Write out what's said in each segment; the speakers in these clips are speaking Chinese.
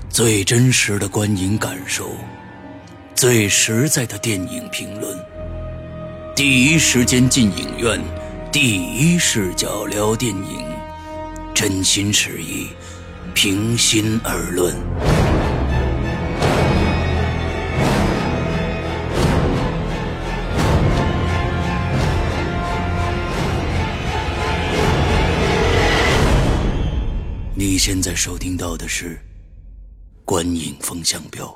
最真实的观影感受，最实在的电影评论，第一时间进影院，第一视角聊电影，真心实意，平心而论。你现在收听到的是观影风向标。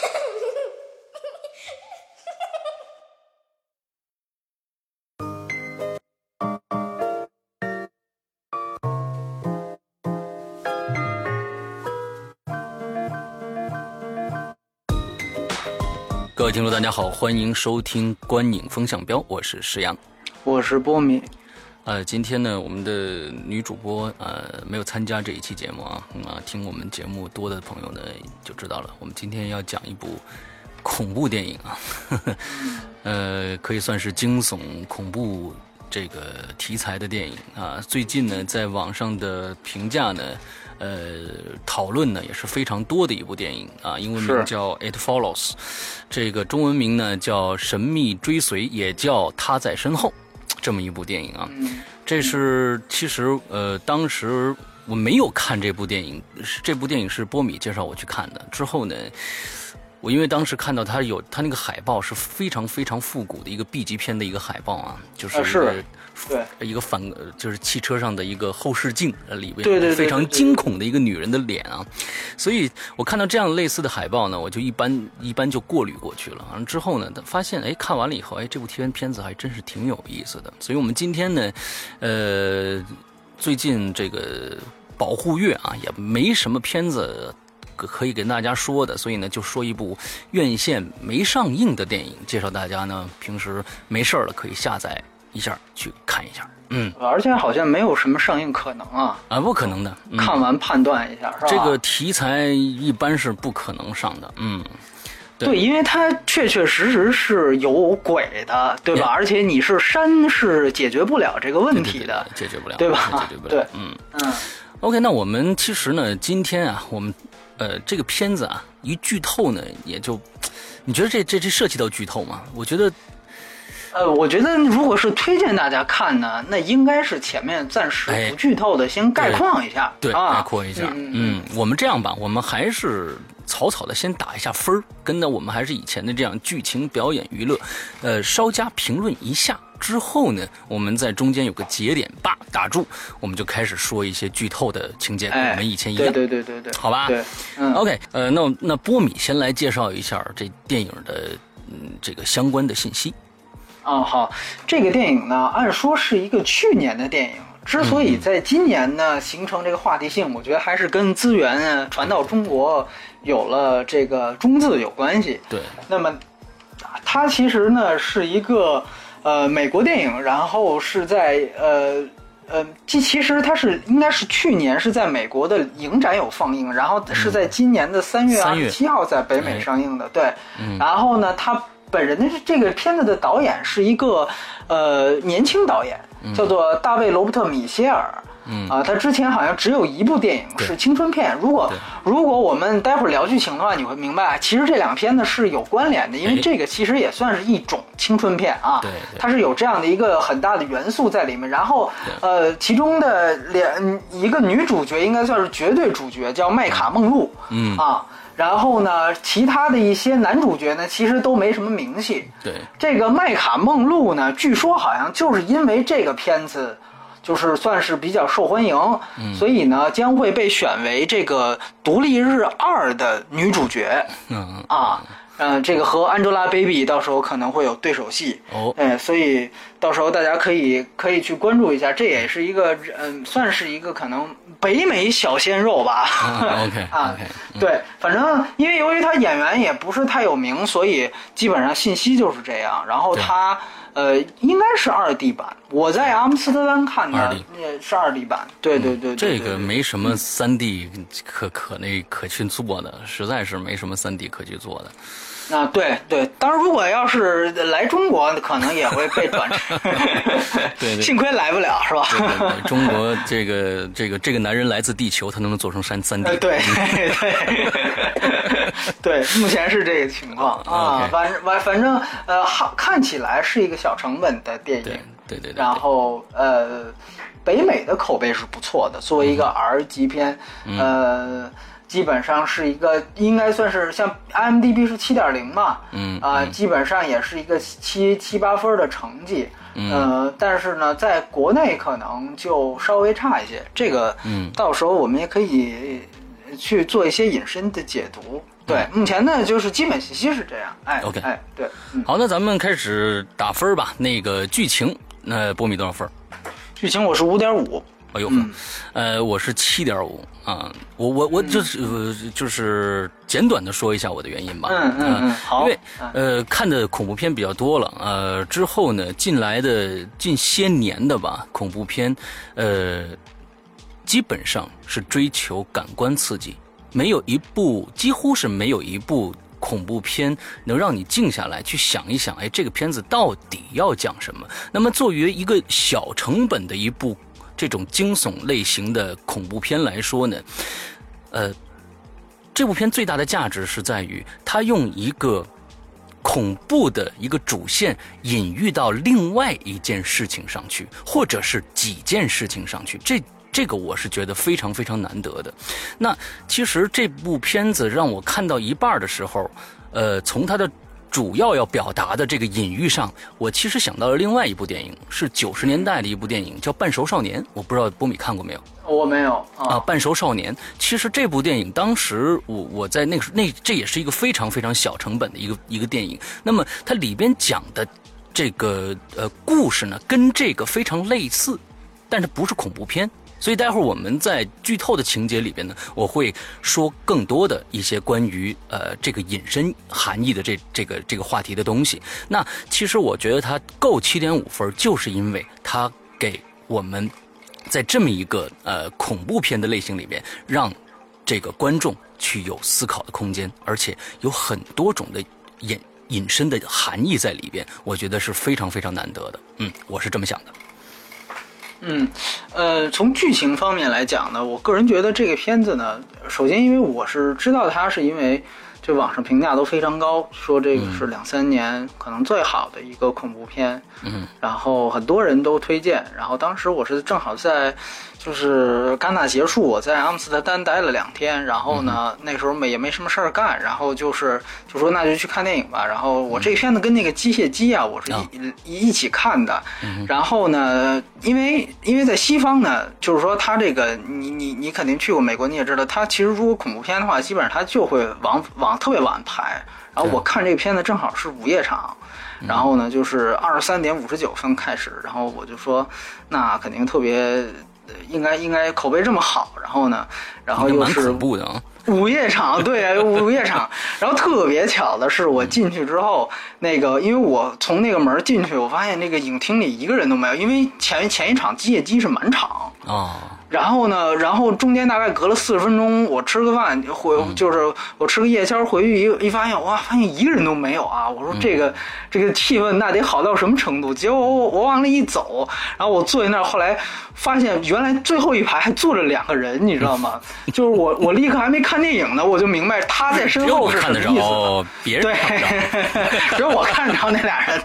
各位听众大家好，欢迎收听观影风向标，我是石阳， 我是波米。 今天呢，我们的女主播没有参加这一期节目啊，听我们节目多的朋友呢就知道了。我们今天要讲一部恐怖电影啊，可以算是惊悚恐怖这个题材的电影啊。最近呢，在网上的评价呢，讨论呢也是非常多的一部电影啊，英文名叫 It Follows， 这个中文名呢叫神秘追随，也叫他在身后。这么一部电影啊，这是其实当时我没有看这部电影，这部电影是波米介绍我去看的。之后呢，我因为当时看到它那个海报是非常非常复古的一个 B 级片的一个海报啊，就是一个就是汽车上的一个后视镜里边， 对非常惊恐的一个女人的脸啊，所以我看到这样类似的海报呢，我就一般就过滤过去了。之后呢，发现看完了以后，这部片子还真是挺有意思的。所以我们今天呢，最近这个保护月啊，也没什么片子可以跟大家说的，所以呢就说一部院线没上映的电影，介绍大家呢平时没事了可以下载一下去看一下。 而且好像没有什么上映可能啊， 不可能的， 看完判断一下是吧？ 这个题材一般是不可能上的， 对，因为它确确实实是有鬼的，对吧？而且你是删是解决不了这个问题的， 解决不了， 对吧？ 解决不了， 对 ，OK， 那我们其实呢，今天啊，我们这个片子啊，一剧透呢，也就，你觉得这涉及到剧透吗？我觉得如果是推荐大家看呢，那应该是前面暂时不剧透的，先概况一下， 对，概括一下。我们这样吧，我们还是草草的先打一下分，跟着我们还是以前的这样剧情表演娱乐，稍加评论一下。之后呢，我们在中间有个节点，打住，我们就开始说一些剧透的情节，跟我们以前一样。 对， 好吧。 对 ，OK，那波米先来介绍一下这电影的这个相关的信息。 好，这个电影呢，按说是一个去年的电影，之所以在今年呢形成这个话题性，我觉得还是跟资源传到中国有了这个中字有关系。 对， 那么它其实呢是一个美国电影，然后是在其实它应该是去年是在美国的影展有放映，然后是在今年的3月27号在北美上映的。对，然后呢，他本人的这个片子的导演是一个年轻导演，叫做大卫·罗伯特·米歇尔。他之前好像只有一部电影是青春片。如果我们待会儿聊剧情的话，你会明白，其实这两片呢是有关联的，因为这个其实也算是一种青春片啊。 对， 它是有这样的一个很大的元素在里面。然后其中的一个女主角应该算是绝对主角，叫麦卡梦露。然后呢，其他的一些男主角呢，其实都没什么名气。 对， 这个麦卡梦露呢，据说好像就是因为这个片子，就是算是比较受欢迎，所以呢，将会被选为这个《独立日2》的女主角。这个和 Angelababy 到时候可能会有对手戏。所以到时候大家可以去关注一下，这也是一个算是一个可能北美小鲜肉吧。对，反正因为由于他演员也不是太有名，所以基本上信息就是这样。然后他应该是2D 版，我在阿姆斯特丹看的也是2D 版。对， 这个没什么3D 可去做的，实在是没什么3D 可去做的。 对对，当然如果要是来中国，可能也会被转制。 对， 幸亏来不了，是吧？ 对，中国这个男人来自地球，他能不能做成3D？ 对对对，目前是这个情况啊。反正看起来是一个小成本的电影， 对。 然后北美的口碑是不错的，作为一个 R 级片，基本上是一个应该算是像 IMDB 是7.0嘛，基本上也是一个7、8分的成绩，但是呢，在国内可能就稍微差一些，这个，到时候我们也可以去做一些引申的解读。对，目前呢就是基本信息是这样。 OK， 对， 好，那咱们开始打分吧。那个剧情，波米多少分？ 剧情我是5.5。 哎呦，我是7.5啊，我就是简短的说一下我的原因吧。 好， 因为看的恐怖片比较多了，之后呢，近些年的吧，恐怖片基本上是追求感官刺激，几乎是没有一部恐怖片能让你静下来去想一想，这个片子到底要讲什么。那么作为一个小成本的一部这种惊悚类型的恐怖片来说呢，这部片最大的价值是在于它用一个恐怖的一个主线隐喻到另外一件事情上去，或者是几件事情上去，这个我是觉得非常非常难得的。那其实这部片子让我看到一半的时候，从它的主要表达的这个隐喻上，我其实想到了另外一部电影，是90年代的一部电影，叫《半熟少年》，我不知道波米看过没有？ 我没有啊，《半熟少年》。其实这部电影当时我在这也是一个非常非常小成本的一个电影。那么它里边讲的这个故事呢，跟这个非常类似，但是不是恐怖片。所以待会儿我们在剧透的情节里边呢，我会说更多的一些关于这个引申含义的这个话题的东西。那其实我觉得它够7.5分，就是因为它给我们在这么一个恐怖片的类型里边，让这个观众去有思考的空间，而且有很多种的引申的含义在里边，我觉得是非常非常难得的。我是这么想的。 从剧情方面来讲呢，我个人觉得这个片子呢，首先因为我是知道它是因为这网上评价都非常高，说这个是2-3年可能最好的一个恐怖片，然后很多人都推荐，然后当时我是正好在就是戛纳结束，我在阿姆斯特丹待了2天，然后呢那时候也没什么事儿干，然后就说那就去看电影吧。然后我这个片子跟那个机械姬啊，我是一起看的。然后呢，因为在西方呢，就是说它这个你肯定去过美国，你也知道，它其实如果恐怖片的话，基本上它就会往特别晚排。然后我看这个片子正好是午夜场。然后呢，就是23:59分开始，然后我就说，那肯定特别，应该口碑这么好，然后又是蛮恐怖的啊， 午夜场，对，午夜场。然后特别巧的是，我进去之后，那个因为我从那个门进去，我发现那个影厅里一个人都没有，因为前一场机械姬是满场然后呢，中间大概隔了40分钟，我吃个饭就是我吃个夜宵回去一发现，哇，发现一个人都没有啊！我说这个气氛那得好到什么程度？结果我往那一走，然后我坐在那儿，后来发现原来最后一排还坐着2个人，你知道吗？就是我立刻还没看电影呢，我就明白他在身后是什么意思。 别人看不着，只有我看着那俩人。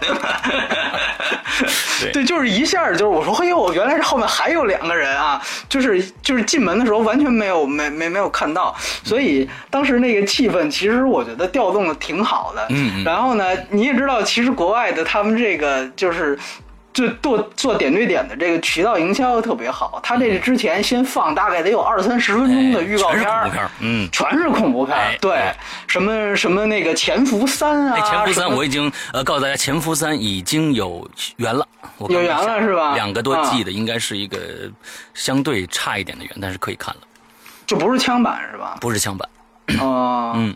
对，就是一下就是我说，嘿呦，原来是后面还有2个人啊！就是进门的时候完全没有看到，所以当时那个气氛其实我觉得调动的挺好的。然后呢，你也知道，其实国外的他们这个就做点对点的这个渠道营销特别好，他这之前先放大概得有20-30分钟的预告片，全是恐怖片，对，什么那个潜伏3啊， 潜伏3我已经告诉大家，潜伏3已经有缘了， 有缘了是吧 ？2个多季的，应该是一个相对差一点的缘，但是可以看了， 就不是枪版是吧？ 不是枪版，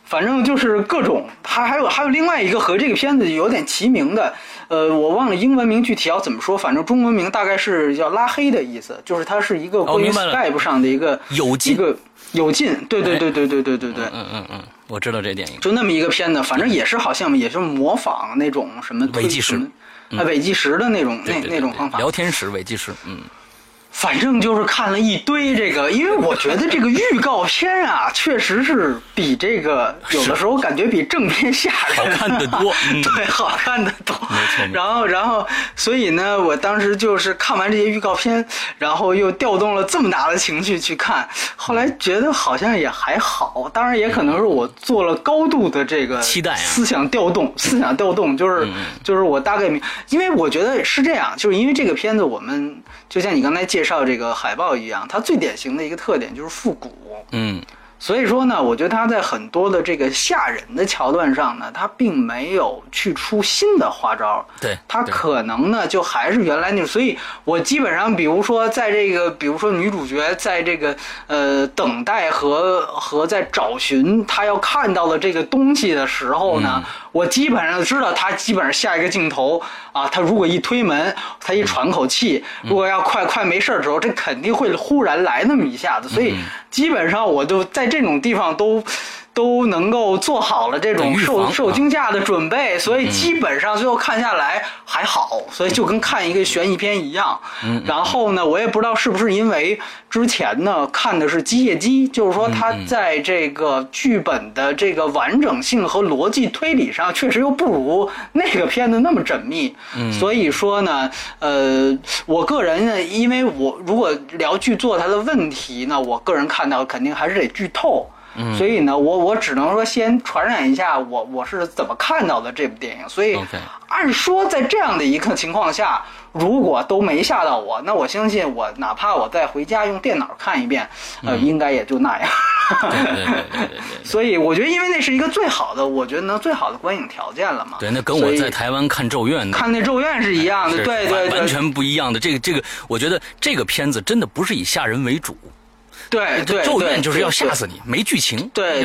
反正就是各种，还有另外一个和这个片子有点齐名的，我忘了英文名具体要怎么说，反正中文名大概是叫拉黑的意思，就是它是一个关于 Skype 上的一个有劲， 对， 我知道这电影， 就那么一个片子，反正也是好像也是模仿那种什么伪计时， 伪计时的那种那种方法， 聊天室伪计时， 反正就是看了一堆这个，因为我觉得这个预告片啊，确实是比这个有的时候感觉比正片吓人， 好看得多， 对，好看得多。 没错。 然后，所以呢，我当时就是看完这些预告片，然后又调动了这么大的情绪去看，后来觉得好像也还好，当然也可能是我做了高度的这个期待啊， 思想调动，就是我大概因为我觉得是这样，就是因为这个片子我们就像你刚才介绍这个海报一样，它最典型的一个特点就是复古，所以说呢，我觉得他在很多的这个吓人的桥段上呢，他并没有去出新的花招， 对， 他可能呢就还是原来那种，所以我基本上比如说女主角在这个等待和在找寻她要看到的这个东西的时候呢，我基本上知道她基本上下一个镜头啊，她如果一推门，她一喘口气，如果要快没事的时候，这肯定会忽然来那么一下子，所以基本上我就在这种地方都能够做好了这种受惊吓的准备，所以基本上最后看下来还好，所以就跟看一个悬疑片一样。然后呢，我也不知道是不是因为之前呢看的是机械姬，就是说它在这个剧本的这个完整性和逻辑推理上确实又不如那个片子那么缜密。所以说呢，我个人呢，因为我如果聊剧作它的问题呢，我个人看到肯定还是得剧透。所以呢，我只能说先传染一下我是怎么看到的这部电影。所以按说在这样的一个情况下，如果都没吓到我，那我相信我哪怕我再回家用电脑看一遍，应该也就那样。 对。 所以我觉得，因为那是一个最好的，我觉得最好的观影条件了嘛。 对，那跟我在台湾看《咒怨》 看那《咒怨》是一样的，对， 完全不一样的。这个，我觉得这个片子真的不是以吓人为主。 对， 咒怨就是要吓死你，没剧情。 对，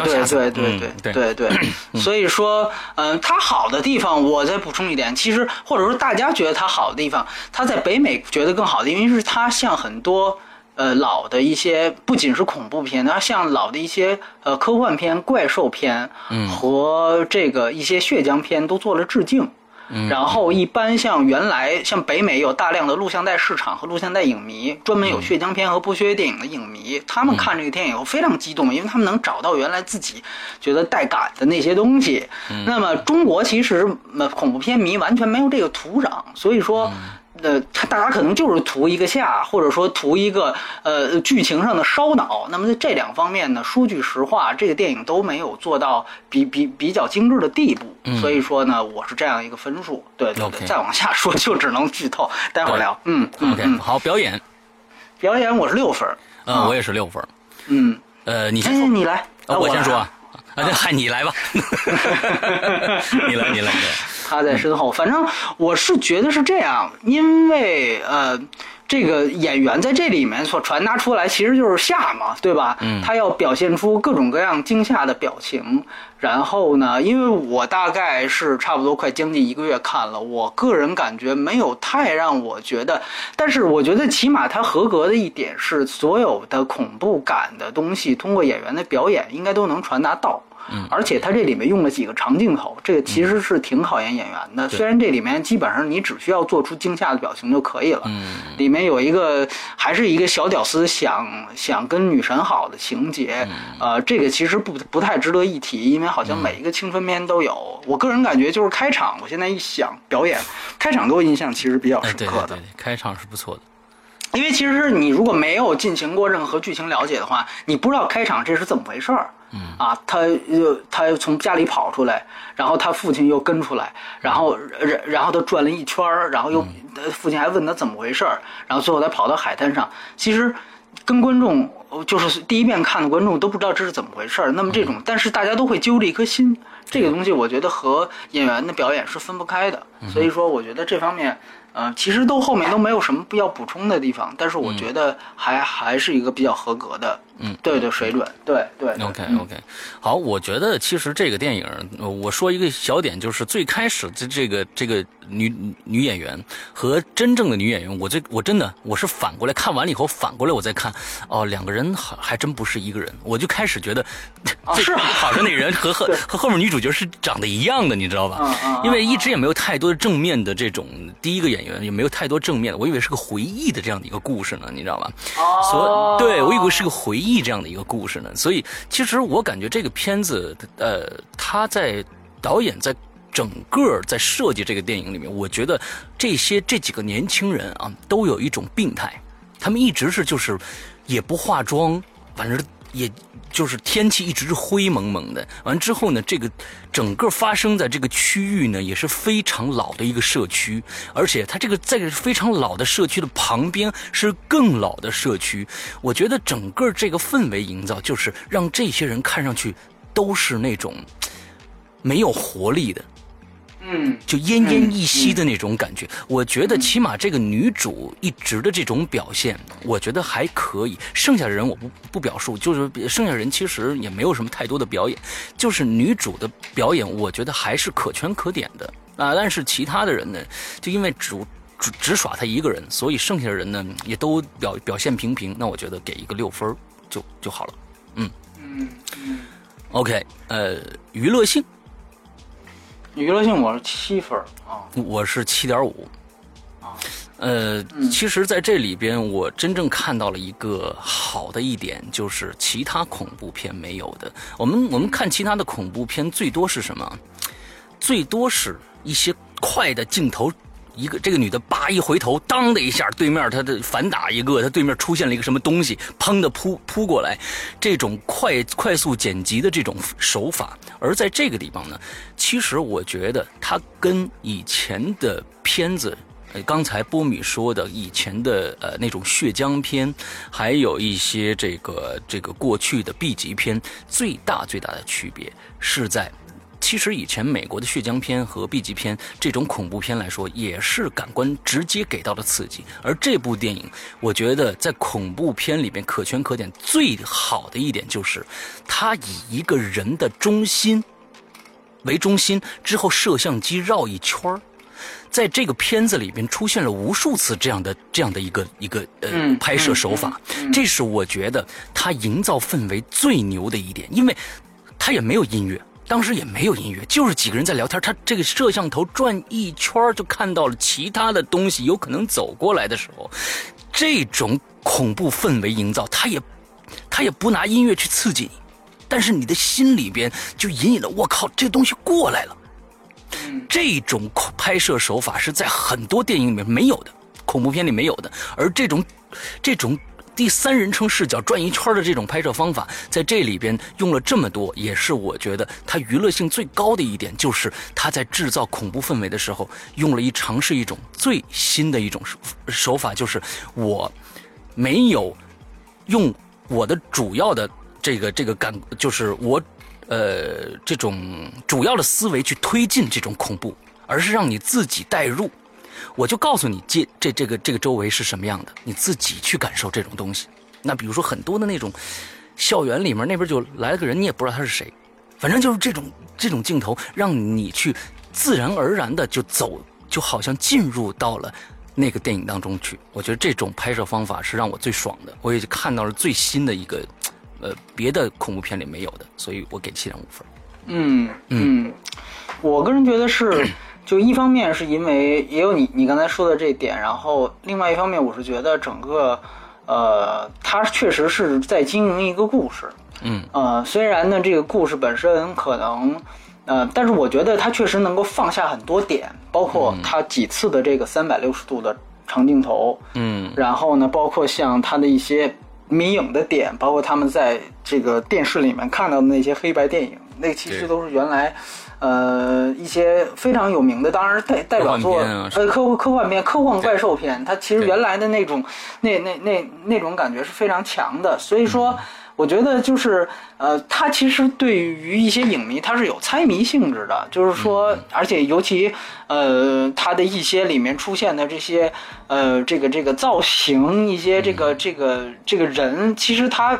所以说，它好的地方，我再补充一点，其实或者说大家觉得它好的地方，它在北美觉得更好的，因为是它像很多老的一些，不仅是恐怖片，它像老的一些科幻片、怪兽片和这个一些血浆片都做了致敬。然后一般像原来像北美有大量的录像带市场和录像带影迷，专门有血浆片和不血电影的影迷，他们看这个电影非常激动，因为他们能找到原来自己觉得带感的那些东西。那么中国其实恐怖片迷完全没有这个土壤，所以说大家可能就是图一个吓，或者说图一个剧情上的烧脑。那么在这两方面呢，说句实话，这个电影都没有做到比较精致的地步。所以说呢，我是这样一个分数。对，再往下说就只能剧透，待会儿聊。 OK， 好，表演我是6分。 我也是6分。你先说，你来， 我先说啊。嗨，你来吧。你来。 他在身后，反正我是觉得是这样，因为这个演员在这里面所传达出来其实就是吓嘛，对吧？他要表现出各种各样惊吓的表情。然后呢，因为我大概是差不多快将近1个月看了，我个人感觉没有太让我觉得，但是我觉得起码他合格的一点是，所有的恐怖感的东西通过演员的表演应该都能传达到。而且他这里面用了几个长镜头，这个其实是挺考验演员的。虽然这里面基本上你只需要做出惊吓的表情就可以了。里面有一个还是一个小屌丝想跟女神好的情节，这个其实不太值得一提，因为好像每一个青春片都有。我个人感觉就是开场，我现在一想表演，开场给我印象其实比较深刻的。 对，开场是不错的。 因为其实你如果没有进行过任何剧情了解的话，你不知道开场这是怎么回事儿。他从家里跑出来，然后他父亲又跟出来，然后他转了一圈，然后又父亲还问他怎么回事，然后最后他跑到海滩上。其实跟观众就是第一遍看的观众都不知道这是怎么回事。那么这种，但是大家都会揪着一颗心，这个东西我觉得和演员的表演是分不开的。所以说，我觉得这方面。其实后面都没有什么必要补充的地方，但是我觉得还是一个比较合格的对水准，对。 OK， 好，我觉得其实这个电影，我说一个小点，就是最开始这个女演员和真正的女演员，我真的我是反过来看完了以后，反过来我再看，哦，两个人还真不是一个人，我就开始觉得， 是好像那人和后面女主角是长得一样的，你知道吧？因为一直也没有太多的正面的这种，第一个演员也没有太多正面的，我以为是个回忆的这样的一个故事呢，你知道吧？对，我以为是个回忆这样的一个故事呢，所以其实我感觉这个片子，他在导演在整个在设计这个电影里面，我觉得这几个年轻人啊，都有一种病态，他们一直是就是也不化妆，反正也就是天气一直是灰蒙蒙的。完之后呢，这个整个发生在这个区域呢，也是非常老的一个社区，而且它这个在非常老的社区的旁边是更老的社区。我觉得整个这个氛围营造，就是让这些人看上去都是那种没有活力的。就奄奄一息的那种感觉。我觉得起码这个女主一直的这种表现，我觉得还可以。剩下的人我不表述，就是剩下人其实也没有什么太多的表演，就是女主的表演，我觉得还是可圈可点的啊。但是其他的人呢，就因为只耍她一个人，所以剩下的人呢也都表现平平。那我觉得给一个6分就好了。OK， 娱乐性我是7分啊， 我是7.5。其实在这里边我真正看到了一个好的一点，就是其他恐怖片没有的。我们看其他的恐怖片最多是什么？最多是一些快的镜头，这个女的叭一回头，当的一下，对面她的反打一个，她对面出现了一个什么东西，砰的扑过来，这种快速剪辑的这种手法。而在这个地方呢，其实我觉得它跟以前的片子，刚才波米说的以前的那种血浆片，还有一些这个过去的 B 级片，最大的区别是在。其实以前美国的血浆片和 B 级片这种恐怖片来说，也是感官直接给到的刺激。而这部电影，我觉得在恐怖片里边可圈可点最好的一点就是，它以一个人的中心为中心，之后摄像机绕一圈，在这个片子里边出现了无数次这样的一个拍摄手法。这是我觉得它营造氛围最牛的一点，因为它也没有音乐。当时也没有音乐，就是几个人在聊天，他这个摄像头转一圈就看到了其他的东西有可能走过来的时候，这种恐怖氛围营造，他也不拿音乐去刺激你，但是你的心里边就隐隐的，我靠，这东西过来了。这种拍摄手法是在很多电影里面没有的，恐怖片里没有的，而这种第三人称视角转一圈的这种拍摄方法，在这里边用了这么多，也是我觉得它娱乐性最高的一点，就是它在制造恐怖氛围的时候，尝试一种最新的一种手法，就是我没有用我的主要的这个就是我这种主要的思维去推进这种恐怖，而是让你自己带入。我就告诉你这个周围是什么样的，你自己去感受这种东西。那比如说很多的那种校园里面，那边就来了个人，你也不知道他是谁，反正就是这种镜头，让你去自然而然的就好像进入到了那个电影当中去。我觉得这种拍摄方法是让我最爽的，我也看到了最新的一个别的恐怖片里没有的，所以我给7.5分。 我个人觉得是。就一方面是因为也有你刚才说的这点，然后另外一方面我是觉得整个它确实是在经营一个故事。虽然呢这个故事本身可能但是我觉得它确实能够放下很多点，包括它几次的这个360度的长镜头，然后呢包括像它的一些迷影的点，包括他们在这个电视里面看到的那些黑白电影，那其实都是原来一些非常有名的，当然代表作科幻片、科幻怪兽片，它其实原来的那种那种感觉是非常强的。所以说我觉得就是它其实对于一些影迷它是有猜谜性质的，就是说而且尤其它的一些里面出现的这些这个造型，一些这个人，其实它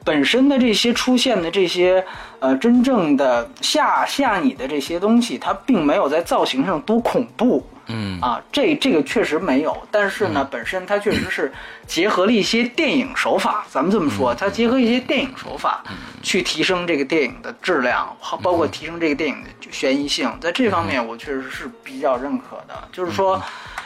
本身的这些出现的这些真正的吓你的这些东西，它并没有在造型上多恐怖。这个确实没有，但是呢，本身它确实是结合了一些电影手法，咱们这么说，它结合一些电影手法去提升这个电影的质量，包括提升这个电影的悬疑性，在这方面我确实是比较认可的。就是说，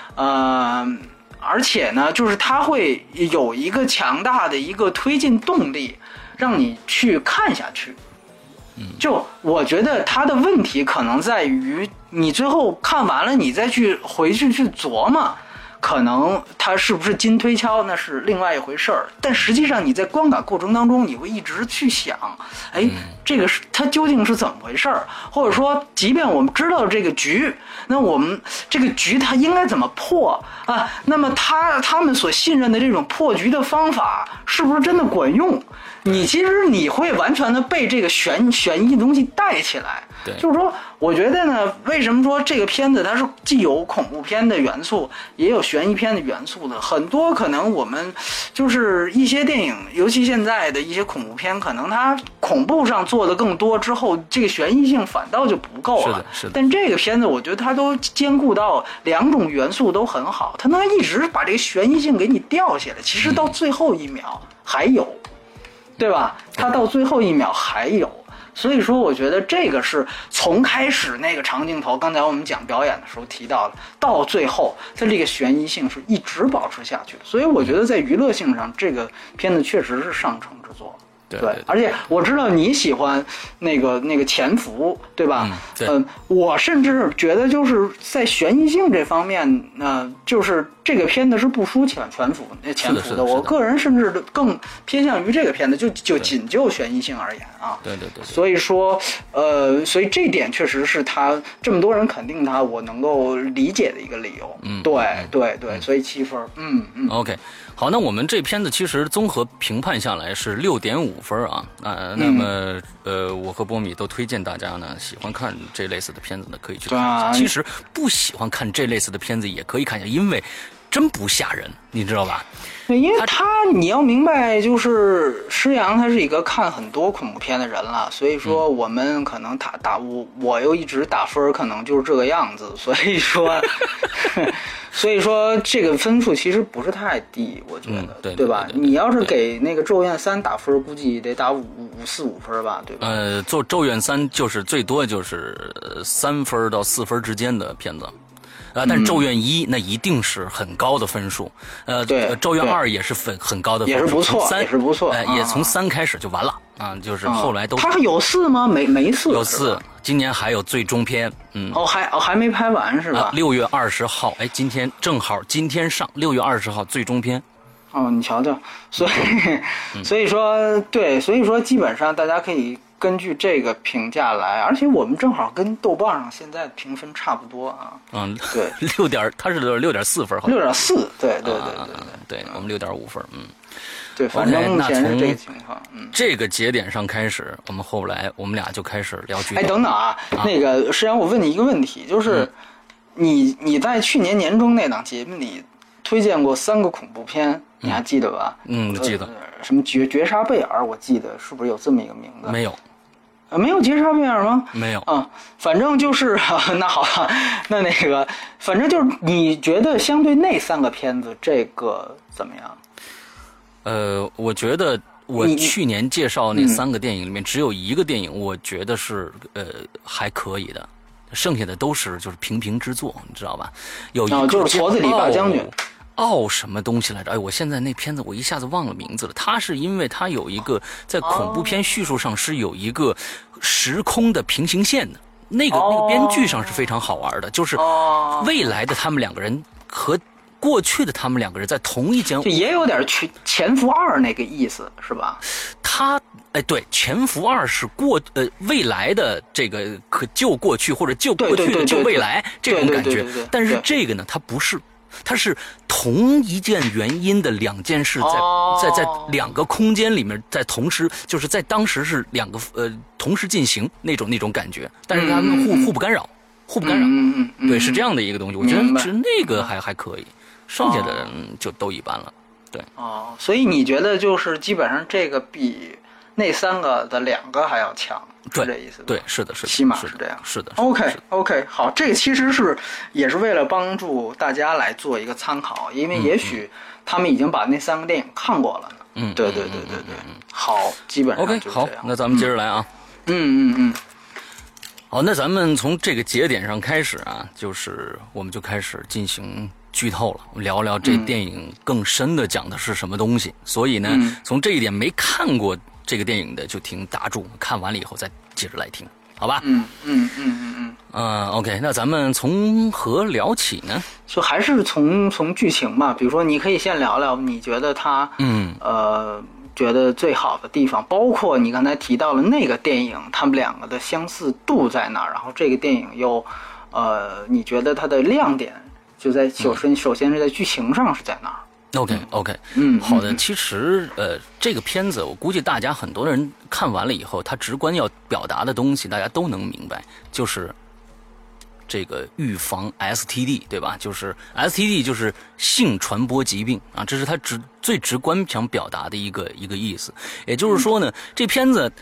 而且呢，就是它会有一个强大的一个推进动力，让你去看下去。就我觉得他的问题可能在于，你最后看完了，你再回去琢磨，可能他是不是金推敲，那是另外一回事儿。但实际上你在观感过程当中，你会一直去想，这个是它究竟是怎么回事儿？或者说，即便我们知道这个局，那我们这个局它应该怎么破啊？那么他们所信任的这种破局的方法，是不是真的管用？其实你会完全的被这个悬疑的东西带起来。 对， 就是说，我觉得呢，为什么说这个片子它是既有恐怖片的元素，也有悬疑片的元素的？很多可能我们就是一些电影，尤其现在的一些恐怖片，可能它恐怖上做的更多之后，这个悬疑性反倒就不够了。 是的。 但这个片子，我觉得它都兼顾到两种元素都很好，它能一直把这个悬疑性给你吊起来。其实到最后一秒还有。对吧？他到最后一秒还有，所以说我觉得这个是从开始那个长镜头，刚才我们讲表演的时候提到的，到最后它这个悬疑性是一直保持下去的。所以我觉得在娱乐性上，这个片子确实是上乘之作。对，而且我知道你喜欢那个潜伏，对吧？我甚至觉得就是在悬疑性这方面，就是这个片子是不输潜伏的。我个人甚至更偏向于这个片子，就仅就悬疑性而言啊。 对。 所以说，所以这点确实是他这么多人肯定他，我能够理解的一个理由。对，所以7分。 OK。好，那我们这片子其实综合评判下来是6.5分啊。那么我和波米都推荐大家呢，喜欢看这类似的片子呢，可以去看一下。其实不喜欢看这类似的片子也可以看一下，因为真不吓人，你知道吧？ 对，因为你要明白，就是施洋他是一个看很多恐怖片的人了，所以说我们可能我又一直打分，可能就是这个样子，所以说这个分数其实不是太低，我觉得，对吧？你要是给那个《咒怨3》打分，估计得打5、4、5分吧，对吧？ 做《咒怨3》就是最多就是3分到4分之间的片子。但是咒怨1那一定是很高的分数， 对， 咒怨2也是很高的分数， 也是不错，也是不错， 也从3开始就完了啊，就是后来都。 他有4吗？没4， 有4，今年还有最终篇， 还没拍完是吧 ？6月20号，今天正好今天上6月20号最终篇。 你瞧瞧，所以说对，所以说基本上大家可以根据这个评价来，而且我们正好跟豆瓣上现在的评分差不多啊。对它是6.4分，好像 6.4，对， 我们6.5分， 对，反正目前是这个情况。 这个节点上开始，后来我们俩就开始聊剧。 等等啊，那个实际上我问你一个问题，就是你在去年年中那档节目里推荐过3个恐怖片，你还记得吧？ 记得。 什么绝杀贝尔，我记得是不是有这么一个名字？ 没有。 没有绝杀贝尔吗？ 没有。 反正就是那好了，那个反正就是你觉得相对那3个片子，这个怎么样？ 我觉得我去年介绍那3个电影里面，只有一个电影我觉得是还可以的，剩下的都是就是平平之作，你知道吧？有一个就是矬子里拔将军。 什么东西来着？我现在那片子我一下子忘了名字了。它是因为它有一个在恐怖片叙述上是有一个时空的平行线的，那个编剧上是非常好玩的，就是未来的他们2个人和过去的他们2个人在同一间， 也有点潜伏2那个意思是吧？ 对，潜伏2是未来的这个可救过去或者救过去的救未来这种感觉，但是这个呢，它不是。它是同一件原因的2件事在2个空间里面，在同时，就是在当时是2个同时进行那种感觉，但是他们互不干扰，对，是这样的一个东西。我觉得是那个还可以，剩下的就都一般了。对。 所以你觉得就是基本上这个比那3个的2个还要强，是这意思吧？ 对，是的，是的， 起码是这样。 是的。 OK， 好，这个其实也是为了帮助大家来做一个参考，因为也许他们已经把那3个电影看过了呢。对。好，基本上就是这样。 OK， 好，那咱们接着来啊。好，那咱们从这个节点上开始啊，就是我们就开始进行剧透了，聊聊这电影更深的讲的是什么东西。所以呢，从这一点没看过这个电影的就听打住，看完了以后再接着来听，好吧？OK， 那咱们从何聊起呢？ 就还是从剧情吧，比如说你可以先聊聊你觉得它觉得最好的地方，包括你刚才提到了那个电影，他们2个的相似度在哪儿？然后这个电影又，你觉得它的亮点就在首先是在剧情上是在哪儿 ？OK， 好的。其实这个片子我估计大家很多人看完了以后，他直观要表达的东西大家都能明白，就是这个预防 STD， 对吧？就是 STD 就是性传播疾病啊，这是他最直观想表达的一个意思。也就是说呢，这片子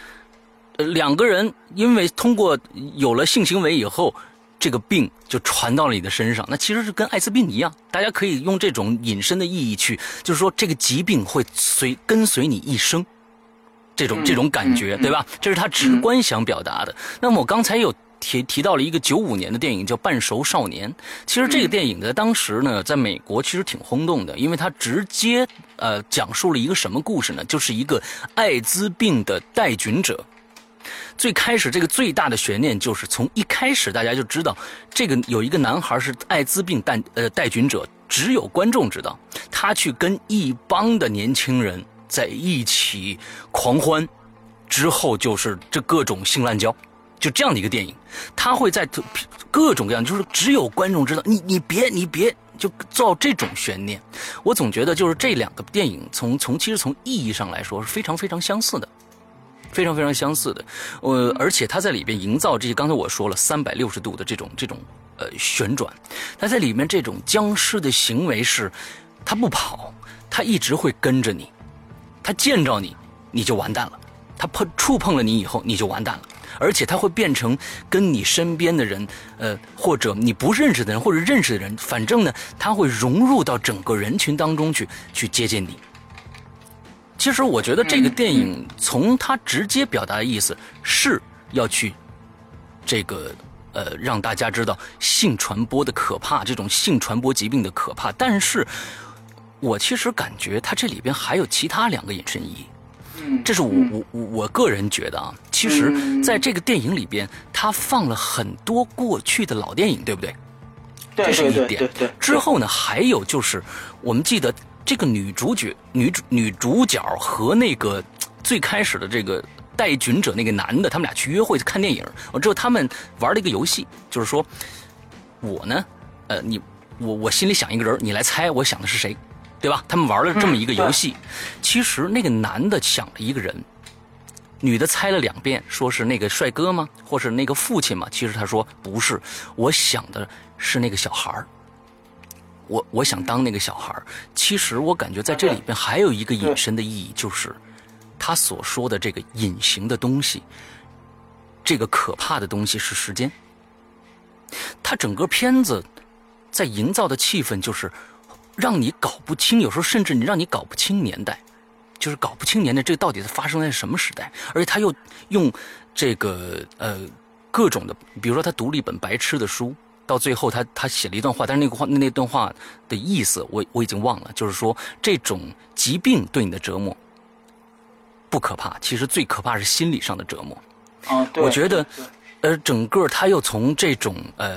2个人因为通过有了性行为以后，这个病就传到了你的身上，那其实是跟艾滋病一样，大家可以用这种引申的意义去，就是说这个疾病会跟随你一生，这种感觉，对吧？这是他直观想表达的。那么我刚才有提到了一个95年的电影叫《半熟少年》，其实这个电影在当时呢，在美国其实挺轰动的，因为它直接讲述了一个什么故事呢？就是一个艾滋病的带菌者。最开始这个最大的悬念就是从一开始大家就知道这个有一个男孩是艾滋病带菌者，只有观众知道，他去跟一帮的年轻人在一起狂欢，之后就是这各种性滥交，就这样的一个电影，他会在各种各样，就是只有观众知道，你别就造这种悬念。我总觉得就是这2个电影其实从意义上来说是非常非常相似的。非常非常相似的，而且他在里边营造这些，刚才我说了360度的这种旋转，他在里面这种僵尸的行为是，他不跑，他一直会跟着你，他见着你就完蛋了，他触碰了你以后你就完蛋了，而且他会变成跟你身边的人，或者你不认识的人或者认识的人，反正呢他会融入到整个人群当中去接近你。其实我觉得这个电影从它直接表达的意思是要去这个让大家知道性传播的可怕，这种性传播疾病的可怕，但是我其实感觉它这里边还有其他2个引申意义。这是我个人觉得啊，其实在这个电影里边它放了很多过去的老电影，对不对？这是一点。之后呢还有就是我们记得这个女主角和那个最开始的这个带菌者那个男的，他们俩去约会看电影，我知道他们玩了一个游戏，就是说我呢我心里想一个人，你来猜我想的是谁，对吧？他们玩了这么一个游戏。其实那个男的想了一个人，女的猜了2遍，说是那个帅哥吗？或是那个父亲吗？其实他说不是，我想的是那个小孩，我想当那个小孩。其实我感觉在这里边还有一个引申的意义，就是他所说的这个隐形的东西，这个可怕的东西是时间。他整个片子在营造的气氛就是让你搞不清，有时候甚至让你搞不清年代，就是搞不清年代这个到底是发生在什么时代。而且他又用这个各种的，比如说他读了一本白痴的书，到最后他写了一段话，但是那段话的意思我已经忘了，就是说这种疾病对你的折磨不可怕，其实最可怕是心理上的折磨。 对， 我觉得整个他又从这种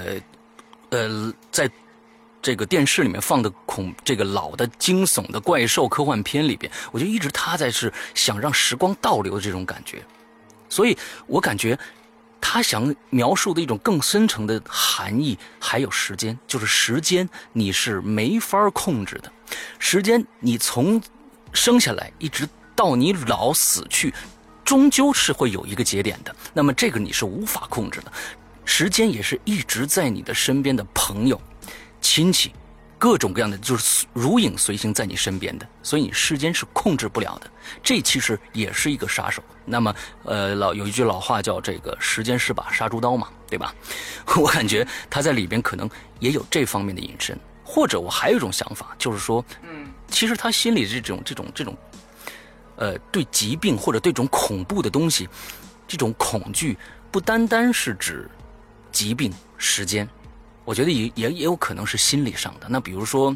在这个电视里面放的这个老的惊悚的怪兽科幻片里边，我就一直他在是想让时光倒流的这种感觉，所以我感觉他想描述的一种更深层的含义还有时间，就是时间你是没法控制的，时间你从生下来一直到你老死去，终究是会有一个节点的，那么这个你是无法控制的。时间也是一直在你的身边的朋友、亲戚、 各种各样的就是如影随形在你身边的，所以你时间是控制不了的。这其实也是一个杀手。那么有一句老话叫这个时间是把杀猪刀嘛，对吧？我感觉他在里边可能也有这方面的隐身。或者我还有一种想法，就是说其实他心里这种对疾病或者对这种恐怖的东西，这种恐惧不单单是指疾病时间，我觉得也有可能是心理上的。那比如说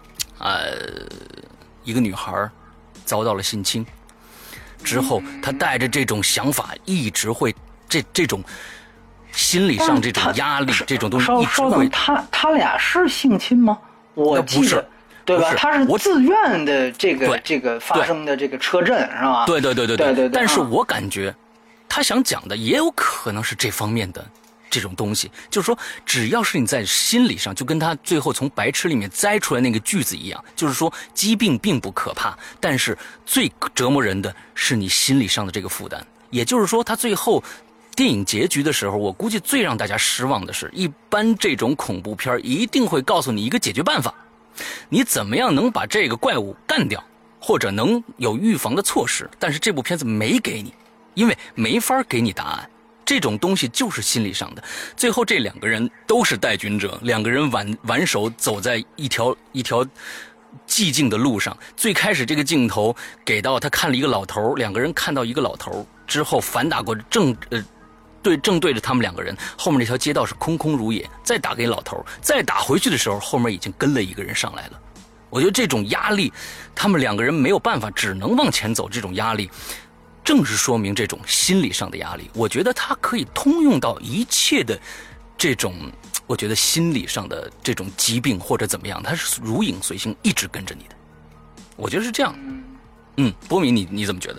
一个女孩遭到了性侵之后，她带着这种想法一直会这种心理上这种压力这种东西一直会。 他俩是性侵吗？我记得对吧？他是自愿的这个发生的这个车震是吧？ 对。但是我感觉他想讲的也有可能是这方面的这种东西，就是说只要是你在心理上，就跟他最后从白痴里面摘出来那个句子一样，就是说疾病并不可怕，但是最折磨人的是你心理上的这个负担。也就是说他最后电影结局的时候，我估计最让大家失望的是，一般这种恐怖片一定会告诉你一个解决办法，你怎么样能把这个怪物干掉，或者能有预防的措施，但是这部片子没给你，因为没法给你答案。这种东西就是心理上的。最后这两个人都是带军者，两个人挽手走在一条寂静的路上。最开始这个镜头给到他看了一个老头，两个人看到一个老头之后反打过正对着他们两个人，后面那条街道是空空如也，再打给老头，再打回去的时候，后面已经跟了一个人上来了。我觉得这种压力，他们两个人没有办法，只能往前走，这种压力正是说明这种心理上的压力。我觉得它可以通用到一切的这种，我觉得心理上的这种疾病或者怎么样，它是如影随形，一直跟着你的。我觉得是这样。波米你怎么觉得？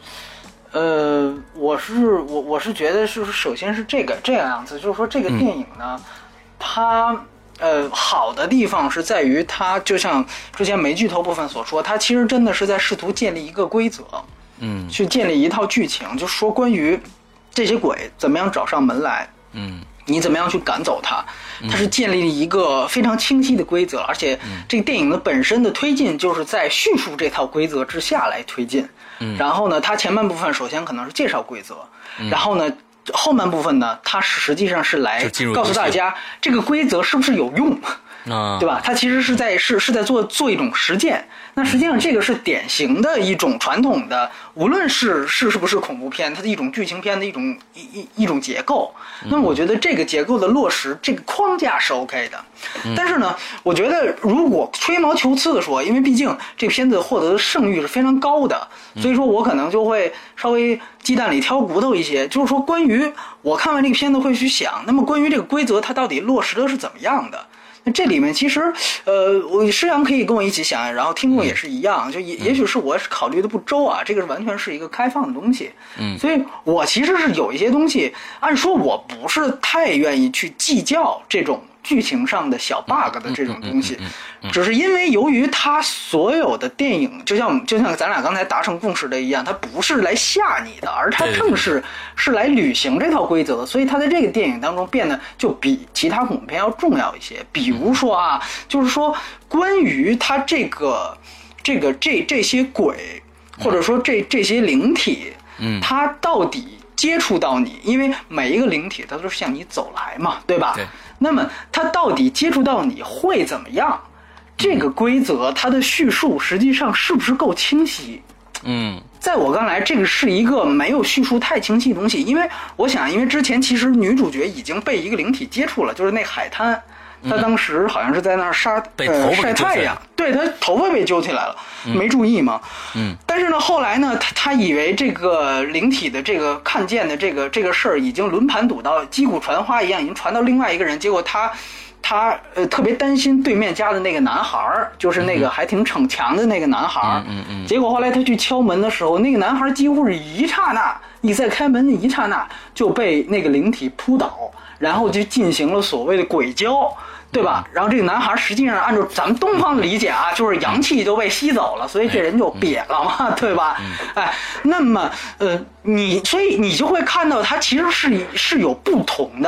我是觉得是首先是这个样子，就是说这个电影呢，它好的地方是在于它就像之前没剧透部分所说，它其实真的是在试图建立一个规则，去建立一套剧情，就是说关于这些鬼怎么样找上门来，你怎么样去赶走它，它是建立了一个非常清晰的规则，而且这个电影的本身的推进就是在叙述这套规则之下来推进。然后呢，它前半部分首先可能是介绍规则，然后呢，后半部分呢，它实际上是来告诉大家这个规则是不是有用，对吧？它其实是在做一种实践。那实际上这个是典型的一种传统的，无论是不是恐怖片，它的一种剧情片的一种结构。那么我觉得这个结构的落实，这个框架是 OK 的。但是呢，我觉得如果吹毛求疵的说，因为毕竟这片子获得的声誉是非常高的，所以说我可能就会稍微鸡蛋里挑骨头一些，就是说关于我看完这个片子会去想，那么关于这个规则它到底落实的是怎么样的？那这里面其实，我施阳可以跟我一起想，然后听众也是一样，就也许是我考虑的不周啊，这个完全是一个开放的东西，所以我其实是有一些东西，按说我不是太愿意去计较这种剧情上的小 bug 的这种东西，只是因为由于它所有的电影，就像咱俩刚才达成共识的一样，它不是来吓你的，而它正是来履行这套规则的，所以它在这个电影当中变得就比其他恐怖片要重要一些。比如说啊，就是说关于它这些鬼，或者说这些灵体，它到底接触到你，因为每一个灵体它都是向你走来嘛，对吧？对。那么它到底接触到你会怎么样？这个规则它的叙述实际上是不是够清晰？在我看来，这个是一个没有叙述太清晰的东西，因为我想，因为之前其实女主角已经被一个灵体接触了，就是那海滩。他当时好像是在那儿晒太阳，对，他头发被揪起来了，没注意嘛。但是呢，后来呢，他以为这个灵体的这个看见的这个事儿已经轮盘赌到击鼓传花一样，已经传到另外一个人，结果他特别担心对面家的那个男孩，就是那个还挺逞强的那个男孩。结果后来他去敲门的时候，那个男孩几乎是一刹那，你在开门的一刹那就被那个灵体扑倒，然后就进行了所谓的鬼交。对吧？然后这个男孩实际上按照咱们东方的理解啊，就是阳气都被吸走了，所以这人就瘪了嘛，对吧？那么所以你就会看到它其实是有不同的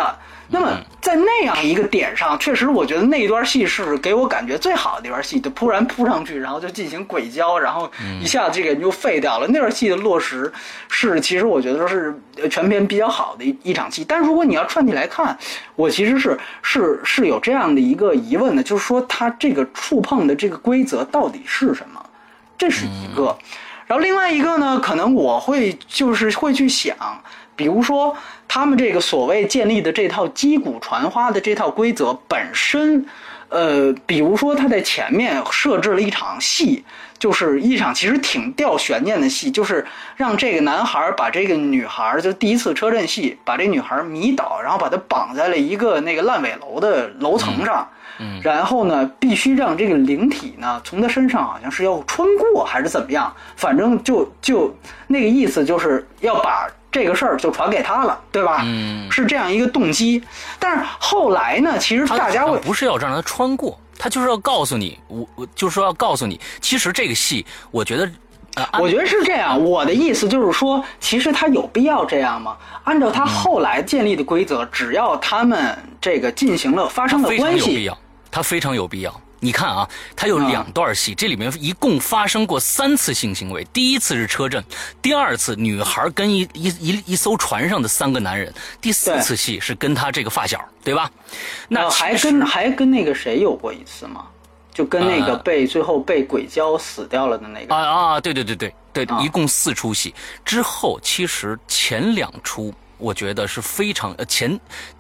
那么在那样一个点上，确实我觉得那一段戏是给我感觉最好的一段戏，就突然扑上去，然后就进行鬼交，然后一下子这个人就废掉了。那段戏的落实是，其实我觉得是全片比较好的一场戏。但如果你要串起来看，我其实是有这样的一个疑问的，就是说它这个触碰的这个规则到底是什么？这是一个。然后另外一个呢，可能我会去想，比如说他们这个所谓建立的这套击鼓传花的这套规则本身，比如说他在前面设置了一场戏，就是一场其实挺吊悬念的戏，就是让这个男孩把这个女孩，就第一次车震戏，把这女孩迷倒，然后把她绑在了一个那个烂尾楼的楼层上。然后呢，必须让这个灵体呢从他身上好像是要穿过还是怎么样，反正就那个意思，就是要把这个事儿就传给他了，对吧？是这样一个动机。但是后来呢，其实大家不是要让他穿过，他就是要告诉你，我就是说要告诉你，其实这个戏，我觉得是这样。我的意思就是说，其实他有必要这样吗？按照他后来建立的规则，只要他们这个进行了发生的关系， 它非常有必要。你看啊，它有2段戏，这里面一共发生过3次性行为。第一次是车震，第2次女孩跟一艘船上的3个男人，第4次戏是跟他这个发小，对吧？那还跟那个谁有过一次吗？就跟那个最后被鬼交死掉了的那个对，一共4出戏。之后其实前2出我觉得是非常前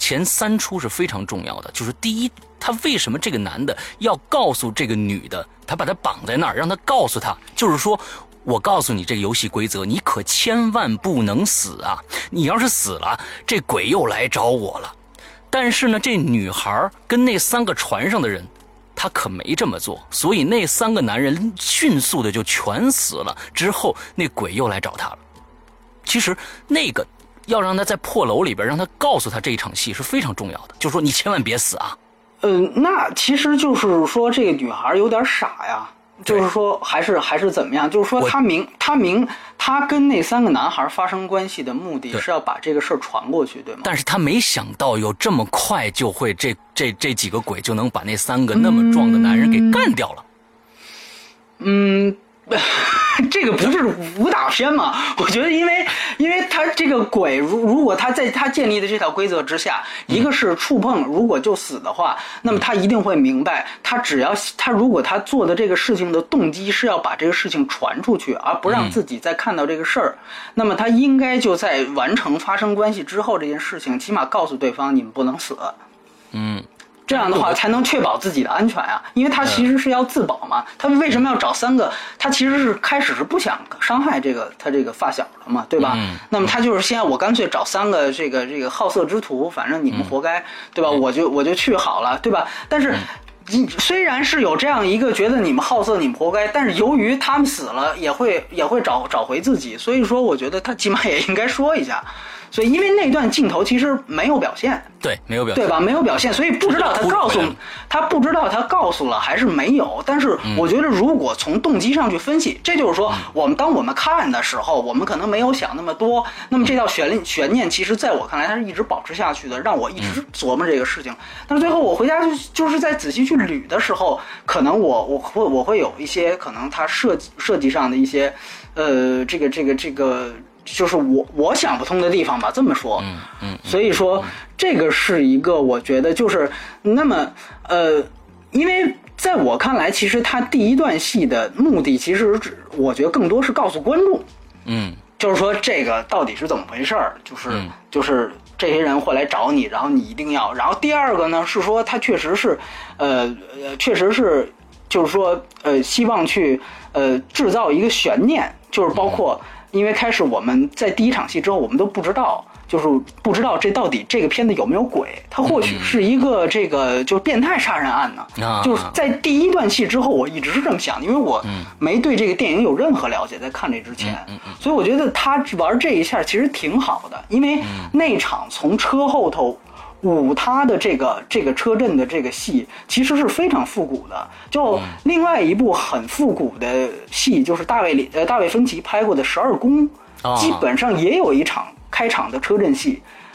3出是非常重要的。就是第一，他为什么这个男的要告诉这个女的，他把她绑在那儿，让她告诉他，就是说我告诉你这个游戏规则，你可千万不能死啊！你要是死了，这鬼又来找我了。但是呢，这女孩跟那3个船上的人，他可没这么做，所以那3个男人迅速的就全死了。之后那鬼又来找他了。其实那个要让他在破楼里边，让他告诉他这一场戏是非常重要的，就是说你千万别死啊。 那其实就是说这个女孩有点傻呀，就是说还是怎么样？就是说他跟那3个男孩发生关系的目的是要把这个事儿传过去，对吗？ 但是他没想到有这么快就会这几个鬼就能把那3个那么壮的男人给干掉了。 这个不是武打片吗？我觉得因为他这个鬼，如果他在他建立的这条规则之下，一个是触碰，如果就死的话，那么他一定会明白，他如果他做的这个事情的动机是要把这个事情传出去，而不让自己再看到这个事儿，那么他应该就在完成发生关系之后，这件事情起码告诉对方你们不能死。这样的话才能确保自己的安全啊，因为他其实是要自保嘛。他为什么要找3个？他其实是开始是不想伤害他这个发小的嘛，对吧？那么他就是现在我干脆找3个这个好色之徒，反正你们活该，对吧？我就去好了，对吧？但是虽然是有这样一个觉得你们好色你们活该，但是由于他们死了也会找回自己，所以说我觉得他起码也应该说一下。所以因为那段镜头其实没有表现， 没有表现， 对吧？没有表现，所以不知道他不知道他告诉了还是没有。但是我觉得如果从动机上去分析，这就是说当我们看的时候，我们可能没有想那么多，那么这道悬念其实在我看来它是一直保持下去的，让我一直琢磨这个事情。但是最后我回家就是在仔细去捋的时候，可能我会有一些可能它设计上的一些这个就是我想不通的地方吧，这么说。所以说这个是一个我觉得就是那么因为在我看来，其实他第一段戏的目的其实我觉得更多是告诉观众，就是说这个到底是怎么回事儿，就是这些人会来找你，然后你一定要。然后第二个呢是说他确实是就是说希望去制造一个悬念，就是包括。因为开始我们在第一场戏之后，我们都不知道这到底这个片子有没有鬼，它或许是一个这个就是变态杀人案呢。就是在第一段戏之后，我一直是这么想的，因为我没对这个电影有任何了解，在看这之前，所以我觉得他玩这一下其实挺好的，因为那场从车后头舞他的这个车震的这个戏其实是非常复古的。就另外一部很复古的戏，就是大卫芬奇拍过的《12宫》，基本上也有一场开场的车震戏，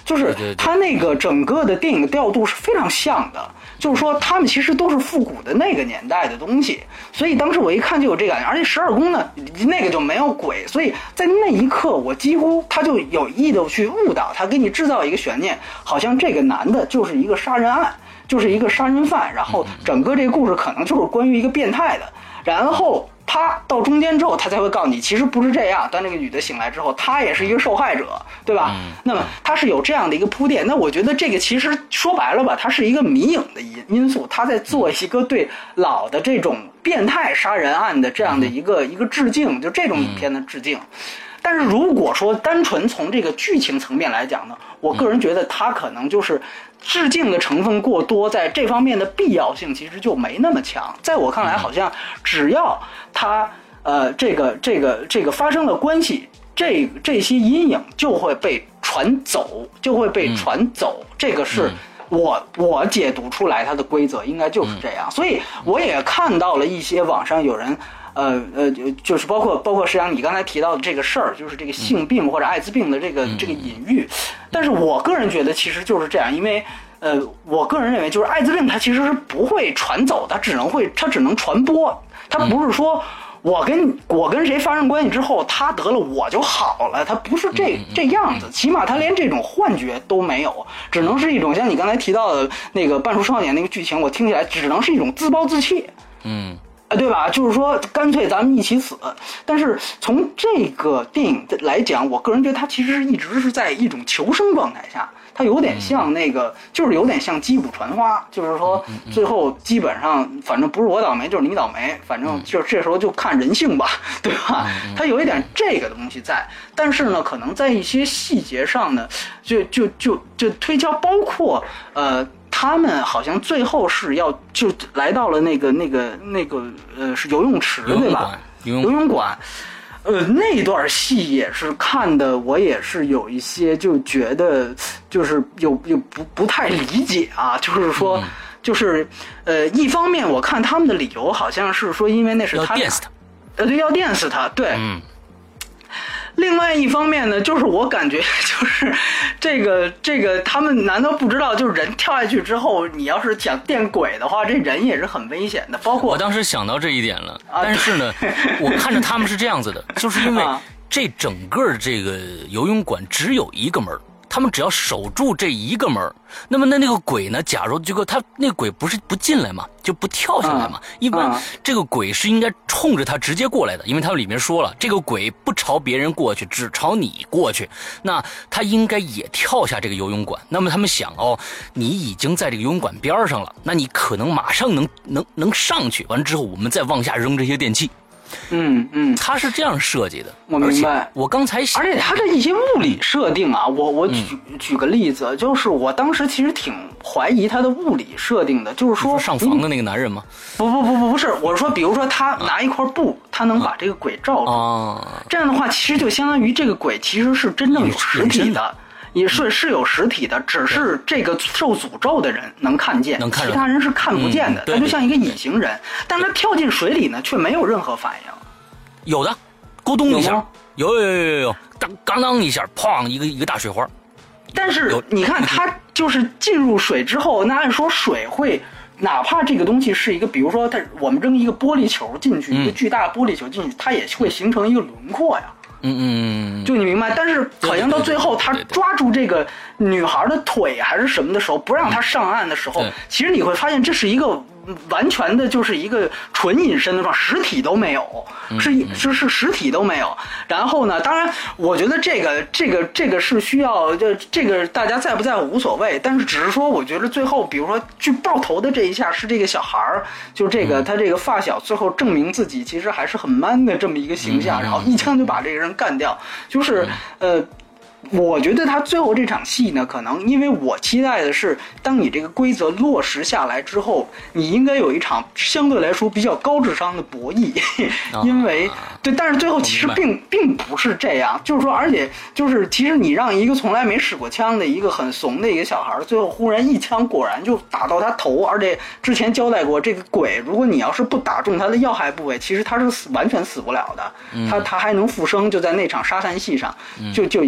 就是他那个整个的电影调度是非常像的，就是说他们其实都是复古的那个年代的东西，所以当时我一看就有这感觉。而且十二宫呢，那个就没有鬼，所以在那一刻我几乎他就有意的去误导他，给你制造一个悬念，好像这个男的就是一个杀人案，就是一个杀人犯，然后整个这个故事可能就是关于一个变态的，然后啪到中间之后，他才会告诉你，其实不是这样。当那个女的醒来之后，她也是一个受害者，对吧？那么他是有这样的一个铺垫。那我觉得这个其实说白了吧，它是一个迷影的因素，他在做一个对老的这种变态杀人案的这样的一个致敬，就这种影片的致敬。但是如果说单纯从这个剧情层面来讲呢，我个人觉得它可能就是致敬的成分过多，在这方面的必要性其实就没那么强。在我看来，好像只要它这个发生了关系，这些阴影就会被传走，这个是我解读出来它的规则应该就是这样。所以我也看到了一些网上有人就是包括实际上你刚才提到的这个事儿，就是这个性病或者艾滋病的这个隐喻。但是我个人觉得其实就是这样，因为我个人认为就是艾滋病它其实是不会传走，它只能传播，它不是说我跟谁发生关系之后他得了我就好了，它不是这样子，起码他连这种幻觉都没有，只能是一种像你刚才提到的那个半熟少年那个剧情，我听起来只能是一种自暴自弃。对吧？就是说，干脆咱们一起死。但是从这个电影来讲，我个人觉得它其实一直是在一种求生状态下，它有点像那个，就是有点像击鼓传花，就是说最后基本上反正不是我倒霉就是你倒霉，反正就这时候就看人性吧，对吧？它有一点这个东西在，但是呢，可能在一些细节上呢，就推敲，包括他们好像最后是就来到了那个是游泳池，对吧？游泳馆。那段戏也是看的，我也是有一些就觉得就是有不太理解啊，就是说就是一方面我看他们的理由好像是说因为那是他要电死他， 对，要电死他，对。另外一方面呢，就是我感觉就是这个他们难道不知道，就是人跳下去之后，你要是想电鬼的话，这人也是很危险的。包括我当时想到这一点了，但是呢，我看着他们是这样子的，就是因为这整个这个游泳馆只有一个门。他们只要守住这一个门，那么那个鬼呢？假如这个他那个鬼不是不进来嘛，就不跳下来嘛。一般这个鬼是应该冲着他直接过来的，因为他们里面说了，这个鬼不朝别人过去，只朝你过去。那他应该也跳下这个游泳馆。那么他们想你已经在这个游泳馆边上了，那你可能马上能上去。完了之后，我们再往下扔这些电器。他是这样设计的， 我明白。 我刚才想， 而且他的一些物理设定啊，我举个例子，就是我当时其实挺怀疑他的物理设定的，就是说上房的那个男人吗？ 不是，我说比如说他拿一块布，他能把这个鬼罩住，这样的话其实就相当于这个鬼其实是真正有实体的。也是有实体的，只是这个受诅咒的人能看见，其他人是看不见的。他就像一个隐形人，但是他跳进水里呢，却没有任何反应。 有的，咕咚一下，有，当当一下，砰，一个大水花。 但是你看，他就是进入水之后，那按说水会，哪怕这个东西是一个，比如说我们扔一个玻璃球进去，一个巨大的玻璃球进去，它也会形成一个轮廓呀。就你明白，但是好像到最后他抓住这个女孩的腿还是什么的时候，不让她上岸的时候，其实你会发现这是一个完全的就是一个纯隐身的状态，实体都没有，是实体都没有。然后呢，当然我觉得这个是需要这个大家在不在乎无所谓，但是只是说我觉得最后比如说去爆头的这一下是这个小孩儿，就这个他这个发小最后证明自己其实还是很 man 的这么一个形象，然后一枪就把这个人干掉，就是我觉得他最后这场戏呢，可能因为我期待的是，当你这个规则落实下来之后，你应该有一场相对来说比较高智商的博弈，因为对，但是最后其实并不是这样，就是说，而且就是其实你让一个从来没使过枪的一个很怂的一个小孩，最后忽然一枪果然就打到他头，而且之前交代过，这个鬼如果你要是不打中他的要害部位，其实他是完全死不了的，他还能复生，就在那场沙滩戏上就已经证明。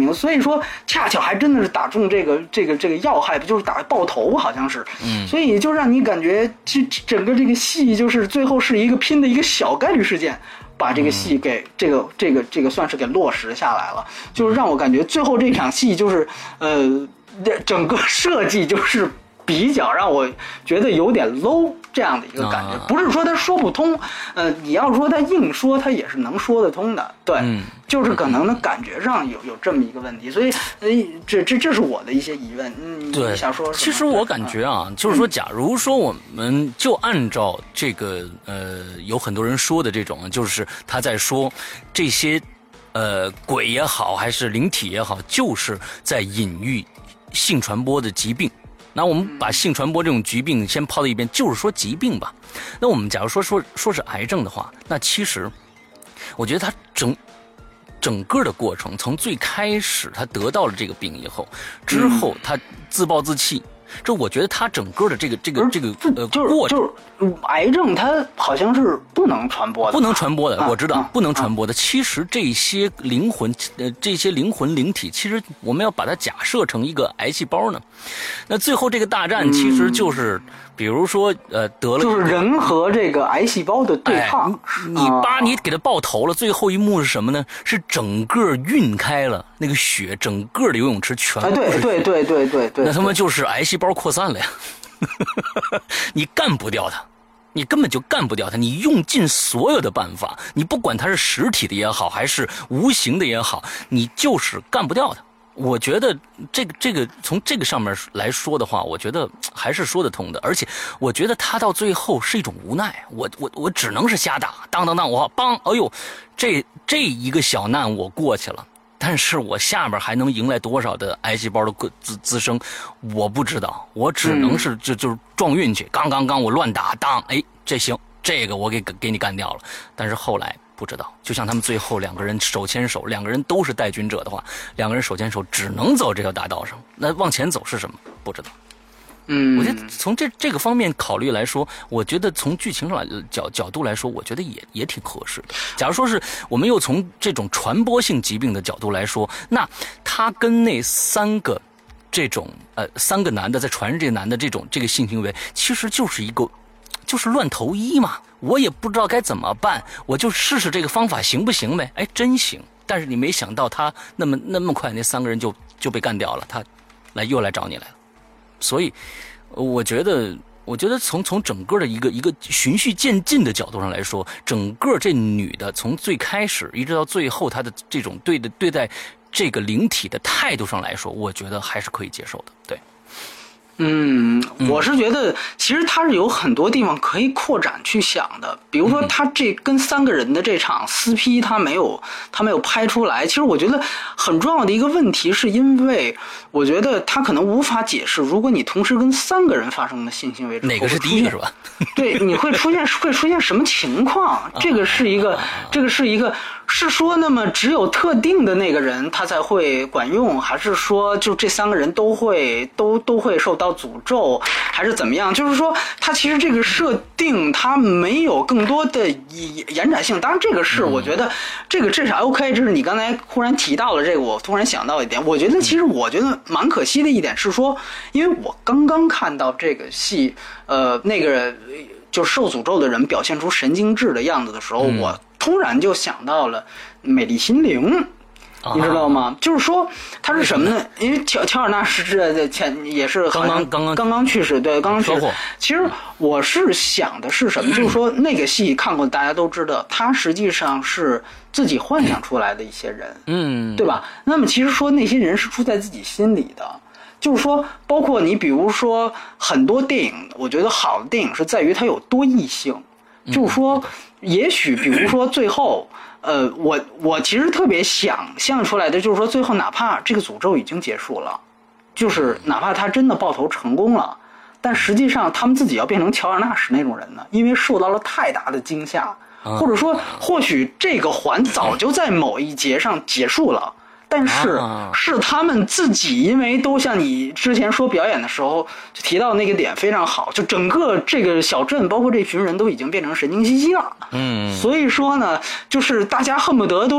么，所以说恰巧还真的是打中这个要害，不就是打爆头好像是，所以就让你感觉整个这个戏就是最后是一个拼的一个小概率事件。把这个戏给这个算是给落实下来了，就是让我感觉最后这场戏就是整个设计就是比较让我觉得有点 low 这样的一个感觉，不是说他说不通，你要说他硬说他也是能说得通的，对，就是可能的感觉上有这么一个问题，所以这是我的一些疑问， 对， 你想说什么？ 其实我感觉啊，就是说，假如说我们就按照这个有很多人说的这种，就是他在说这些鬼也好，还是灵体也好，就是在隐喻性传播的疾病。那我们把性传播这种疾病先抛到一边，就是说疾病吧。那我们假如说是癌症的话，那其实我觉得它整个的过程，从最开始他得到了这个病以后，之后他自暴自弃，这我觉得他整个的这个过程， 就是癌症它好像是不能传播的， 不能传播的，我知道不能传播的。其实这些灵魂灵体，其实我们要把它假设成一个癌细胞呢。那最后这个大战其实就是，比如说得了， 就是人和这个癌细胞的对抗。 你给它爆头了，最后一幕是什么呢？是整个晕开了，那个血整个的游泳池全部是血。对，那他妈就是癌细胞扩散了呀。你干不掉它，你根本就干不掉它，你用尽所有的办法，你不管它是实体的也好，还是无形的也好，你就是干不掉它。我觉得这个从这个上面来说的话，我觉得还是说得通的，而且我觉得他到最后是一种无奈，我只能是瞎打，当，我帮，哎呦，这一个小难我过去了。但是我下面还能迎来多少的癌细胞的滋生，我不知道，我只能是就是撞运气，刚我乱打，这行，这个我给你干掉了。但是后来不知道，就像他们最后两个人手牵手，两个人都是带军者的话，两个人手牵手只能走这条大道上，那往前走是什么？不知道。我觉得从这个方面考虑来说，我觉得从剧情上角度来说，我觉得也挺合适的。假如说是我们又从这种传播性疾病的角度来说，那他跟那三个男的在传这个男的这个性行为，其实就是乱投医嘛。我也不知道该怎么办，我就试试这个方法行不行呗？真行。但是你没想到他那么快，那三个人就被干掉了，他又来找你来了。所以我觉得从整个的一个循序渐进的角度上来说，整个这女的从最开始一直到最后，她的这种对待这个灵体的态度上来说，我觉得还是可以接受的。对， 我是觉得其实它是有很多地方可以扩展去想的，比如说他这跟三个人的这场撕批他没有拍出来，其实我觉得很重要的一个问题是因为我觉得他可能无法解释，如果你同时跟三个人发生的性行为， 哪个是第一个是吧？ 对，你会出现什么情况？这个是一个是说那么只有特定的那个人他才会管用，还是说就这三个人都会受到诅咒，还是怎么样？就是说他其实这个设定他没有更多的延展性。当然这个是我觉得这是 OK， 这是你刚才忽然提到了这个，我突然想到一点，我觉得其实我觉得蛮可惜的一点是说，因为我刚刚看到这个戏那个就受诅咒的人表现出神经质的样子的时候，我突然就想到了美丽心灵，你知道吗？就是说它是什么呢？因为乔尔纳是也是刚刚去世，对，刚刚去世。其实我是想的是什么？就是说那个戏看过大家都知道，它实际上是自己幻想出来的一些人，对吧？那么其实说那些人是住在自己心里的。就是说包括你比如说很多电影，我觉得好的电影是在于它有多义性，就是说也许比如说最后我其实特别想象出来的就是说最后哪怕这个诅咒已经结束了，就是哪怕他真的爆头成功了，但实际上他们自己要变成乔尔纳什那种人呢，因为受到了太大的惊吓，或者说或许这个环早就在某一节上结束了，但是是他们自己，因为都像你之前说表演的时候就提到那个点非常好，就整个这个小镇包括这群人都已经变成神经兮兮了，所以说呢就是大家恨不得都是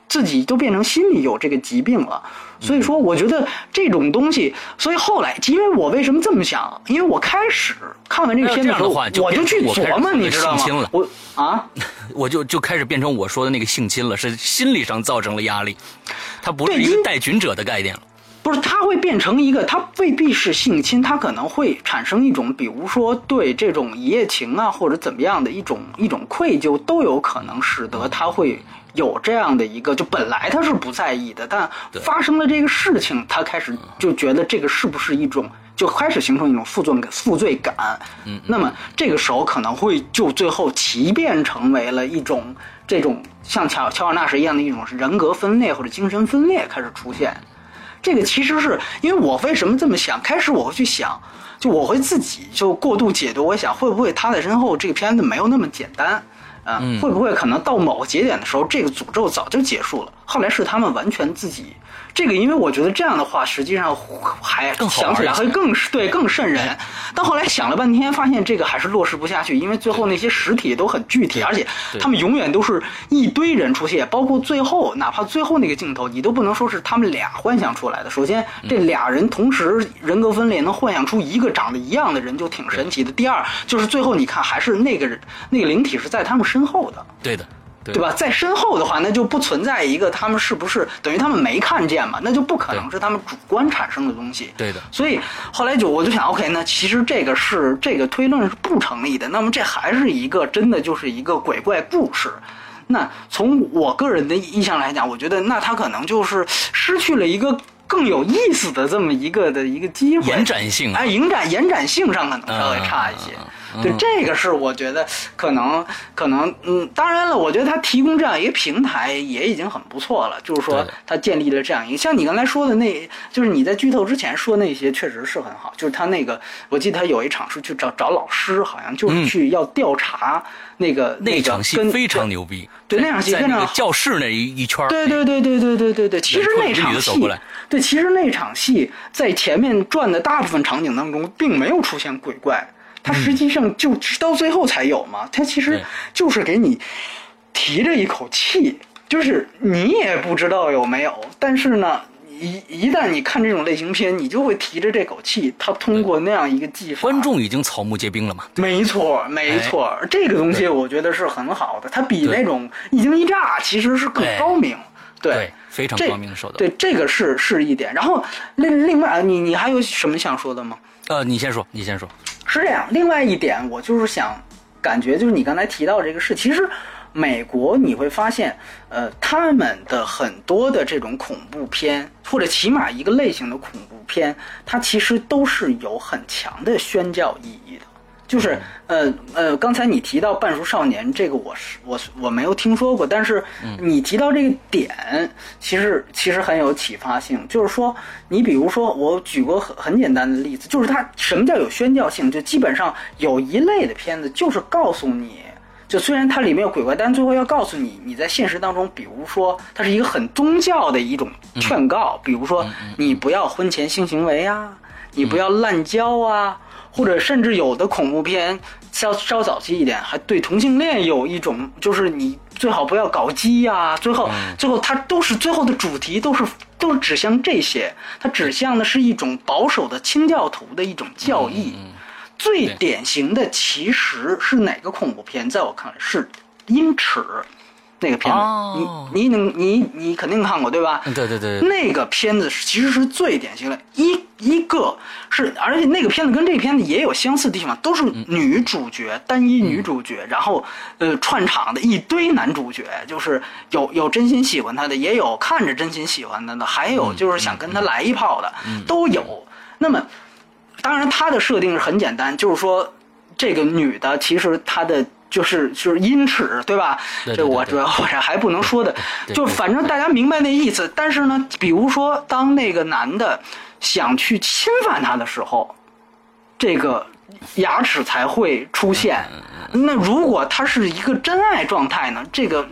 自己都变成心里有这个疾病了。所以说我觉得这种东西，所以后来因为我为什么这么想，因为我开始看完这个片子的时候，我就去琢磨，你知道吗？ 我就开始变成我说的那个性侵了，是心理上造成了压力，它不是一个带菌者的概念了。 不是，它会变成一个，它未必是性侵，它可能会产生一种，比如说对这种一夜情啊或者怎么样的一种愧疚，都有可能使得他会有这样的一个，就本来他是不在意的，但发生了这个事情，他开始就觉得这个是不是一种，就开始形成一种负罪感。那么这个时候可能会就最后奇变成为了一种这种像乔尔纳什一样的一种人格分裂或者精神分裂开始出现。这个其实是因为我为什么这么想，开始我会去想，就我会自己就过度解读，我想会不会他在身后这个片子没有那么简单。会不会可能到某个节点的时候，这个诅咒早就结束了？后来是他们完全自己这个，因为我觉得这样的话，实际上还想起来会更瘆人。但后来想了半天，发现这个还是落实不下去，因为最后那些实体都很具体，而且他们永远都是一堆人出现，包括最后，哪怕最后那个镜头，你都不能说是他们俩幻想出来的。首先，这俩人同时人格分裂，能幻想出一个长得一样的人，就挺神奇的。第二，就是最后你看，还是那个灵体是在他们身后的。 对的。 对吧？在身后的话，那就不存在一个他们是不是等于他们没看见嘛？那就不可能是他们主观产生的东西。 对的。 所以后来我就想 ，OK， 那其实这个推论是不成立的。那么这还是一个真的就是一个鬼怪故事。那从我个人的意向来讲，我觉得那他可能就是失去了一个更有意思的这么一个机会， 延展性延展性上可能稍微差一些。对，这个是我觉得可能，当然了，我觉得他提供这样一个平台也已经很不错了。就是说，他建立了这样一个，像你刚才说的就是你在剧透之前说那些，确实是很好。就是他那个，我记得他有一场是去找老师，好像就是去要调查那场戏非常牛逼。 对，那场戏非常教室那一圈。 对。其实那场戏，其实那场戏在前面转的大部分场景当中，并没有出现鬼怪。它实际上就到最后才有嘛，它其实就是给你提着一口气，就是你也不知道有没有，但是呢，一旦你看这种类型片，你就会提着这口气。它通过那样一个技法， 观众已经草木皆兵了嘛。 没错，这个东西我觉得是很好的，它比那种一惊一乍其实是更高明。对， 非常高明的手段。 对，这个是一点。然后另外，你还有什么想说的吗？ 你先说。 是这样，另外一点我就是想感觉就是你刚才提到这个事，其实美国你会发现他们的很多的这种恐怖片，或者起码一个类型的恐怖片，它其实都是有很强的宣教意义的。就是刚才你提到半熟少年这个我没有听说过，但是你提到这个点其实很有启发性。就是说你比如说我举过很简单的例子，就是它什么叫有宣教性，就基本上有一类的片子就是告诉你，就虽然它里面有鬼怪，但最后要告诉你你在现实当中，比如说它是一个很宗教的一种劝告，比如说你不要婚前性行为啊，你不要滥交啊，或者甚至有的恐怖片稍早期一点，还对同性恋有一种，就是你最好不要搞基啊。最后它都是最后的主题都是指向这些，它指向的是一种保守的清教徒的一种教义。最典型的其实是哪个恐怖片？在我看来是《阴尺》那个片子。你肯定看过对吧？ 对。 那个片子其实是最典型的一个是，而且那个片子跟这个片子也有相似的地方，都是女主角，单一女主角，然后串场的一堆男主角，就是有真心喜欢她的，也有看着真心喜欢她的，还有就是想跟她来一炮的，都有。那么当然她的设定是很简单，就是说这个女的其实她的就是阴尺，对吧？ 对， 这我主要还不能说的，就反正大家明白那意思。但是呢，比如说当那个男的想去侵犯她的时候，这个牙齿才会出现。那如果他是一个真爱状态呢，这个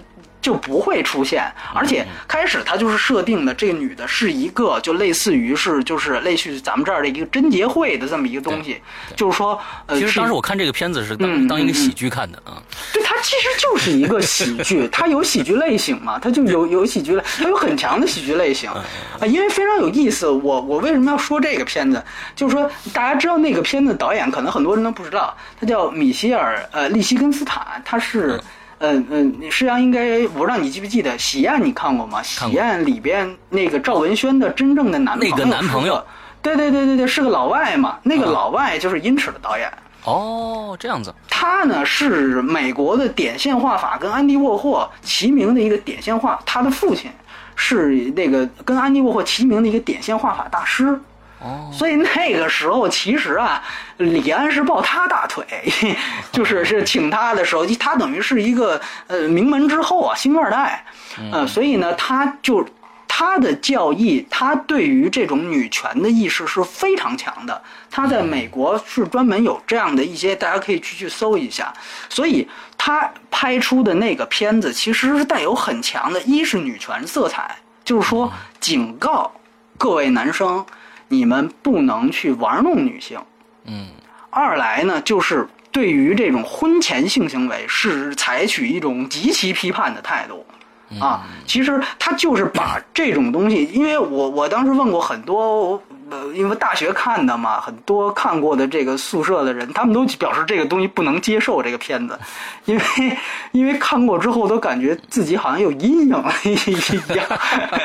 就不会出现，而且开始他就是设定的这个女的是一个就类似于是就是类似于咱们这儿的一个贞洁会的这么一个东西，就是说其实当时我看这个片子是当一个喜剧看的啊。 对，它其实就是一个喜剧，它有喜剧类型嘛，它就有喜剧类，它有很强的喜剧类型啊，因为非常有意思。我为什么要说这个片子？就是说大家知道那个片子导演，可能很多人都不知道，他叫米歇尔利希根斯坦，他是。实际上应该，我不知道你记不记得《喜宴》，你看过吗？《喜宴》里边那个赵文轩的真正的男朋友， 那个男朋友， 对，是个老外嘛。那个老外就是《因此》的导演。 哦，这样子。 他呢是美国的点线画法跟安迪沃霍齐名的一个点线画，他的父亲是那个跟安迪沃霍齐名的一个点线画法大师。所以那个时候其实啊，李安是抱他大腿，是请他的时候，他等于是一个名门之后啊，星二代，所以呢，他的教义，他对于这种女权的意识是非常强的。他在美国是专门有这样的一些，大家可以去搜一下。所以他拍出的那个片子其实是带有很强的，一是女权色彩，就是说警告各位男生。你们不能去玩弄女性，二来呢，就是对于这种婚前性行为是采取一种极其批判的态度，其实他就是把这种东西，因为我当时问过很多，因为大学看的嘛，很多看过的这个宿舍的人，他们都表示这个东西不能接受这个片子，因为看过之后都感觉自己好像有阴影一样。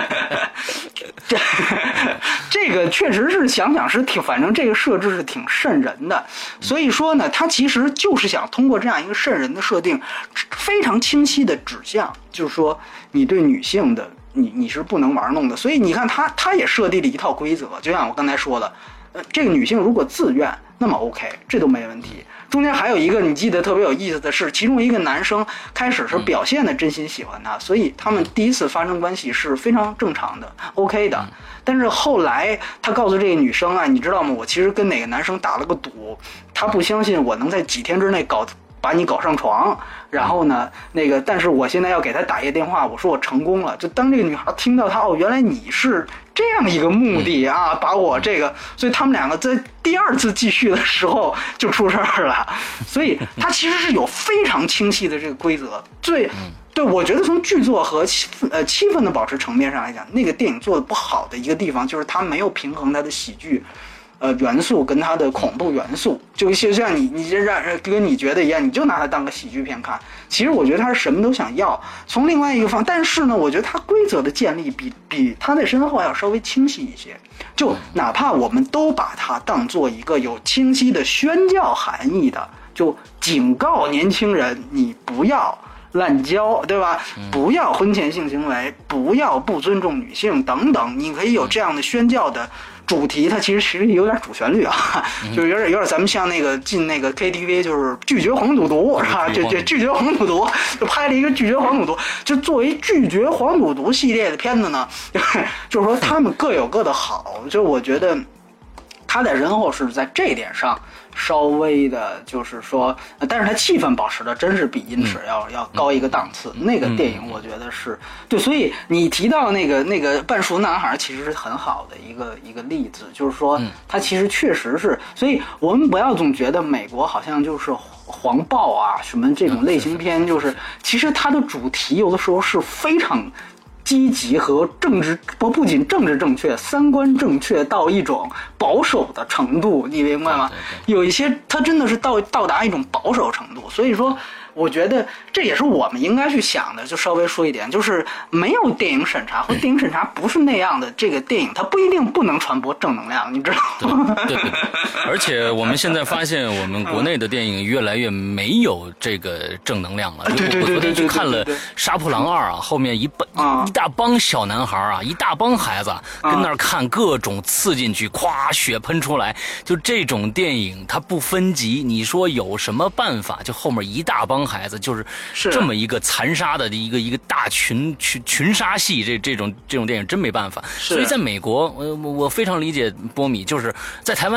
这个确实是想想是反正这个设置是挺瘆人的，所以说呢，他其实就是想通过这样一个瘆人的设定，非常清晰的指向，就是说你对女性的你是不能玩弄的。所以你看他也设定了一套规则，就像我刚才说的，这个女性如果自愿，那么 OK， 这都没问题。中间还有一个你记得特别有意思的是，其中一个男生开始是表现的真心喜欢她，所以他们第一次发生关系是非常正常的 OK 的。但是后来他告诉这个女生啊，你知道吗，我其实跟哪个男生打了个赌，他不相信我能在几天之内把你搞上床，然后呢但是我现在要给他打一个电话，我说我成功了。就当这个女孩听到他原来你是这样一个目的啊，把我这个，所以他们两个在第二次继续的时候就出事儿了。所以他其实是有非常清晰的这个规则。对，我觉得从剧作和气氛的保持层面上来讲，那个电影做的不好的一个地方就是它没有平衡它的喜剧元素跟它的恐怖元素，就像你这跟你觉得一样，你就拿它当个喜剧片看。其实我觉得它是什么都想要。从另外一个方，但是呢，我觉得它规则的建立比它在身后要稍微清晰一些。就哪怕我们都把它当做一个有清晰的宣教含义的，就警告年轻人，你不要滥交，对吧？不要婚前性行为，不要不尊重女性等等，你可以有这样的宣教的主题。它其实有点主旋律啊，就是有点咱们像那个进那个 KTV 就是拒绝黄赌毒是吧？就拒绝黄赌毒，就拍了一个拒绝黄赌毒。就作为拒绝黄赌毒系列的片子呢，就是说他们各有各的好。就我觉得他在身后是在这一点上稍微的，就是说，但是它气氛保持的真是比因此要高一个档次。那个电影我觉得是对，所以你提到那个半熟男孩，其实是很好的一个例子，就是说，它其实确实是，所以我们不要总觉得美国好像就是黄暴啊什么这种类型片，就是其实它的主题有的时候是非常积极和政治，不仅政治正确，三观正确到一种保守的程度，你明白吗？有一些它真的是到达一种保守程度，所以说我觉得这也是我们应该去想的。就稍微说一点，就是没有电影审查，或电影审查不是那样的，这个电影它不一定不能传播正能量，你知道吗？ 对，而且我们现在发现，我们国内的电影越来越没有这个正能量了。 对， 我昨天去看了《杀破狼2》啊，后面一大帮小男孩啊，一大帮孩子跟那儿看各种刺进去，咵血喷出来，就这种电影它不分级，你说有什么办法？就后面一大帮孩子就是这么一个残杀的一个大群杀戏，这种电影真没办法。所以在美国，我非常理解波米，就是在台湾也一样，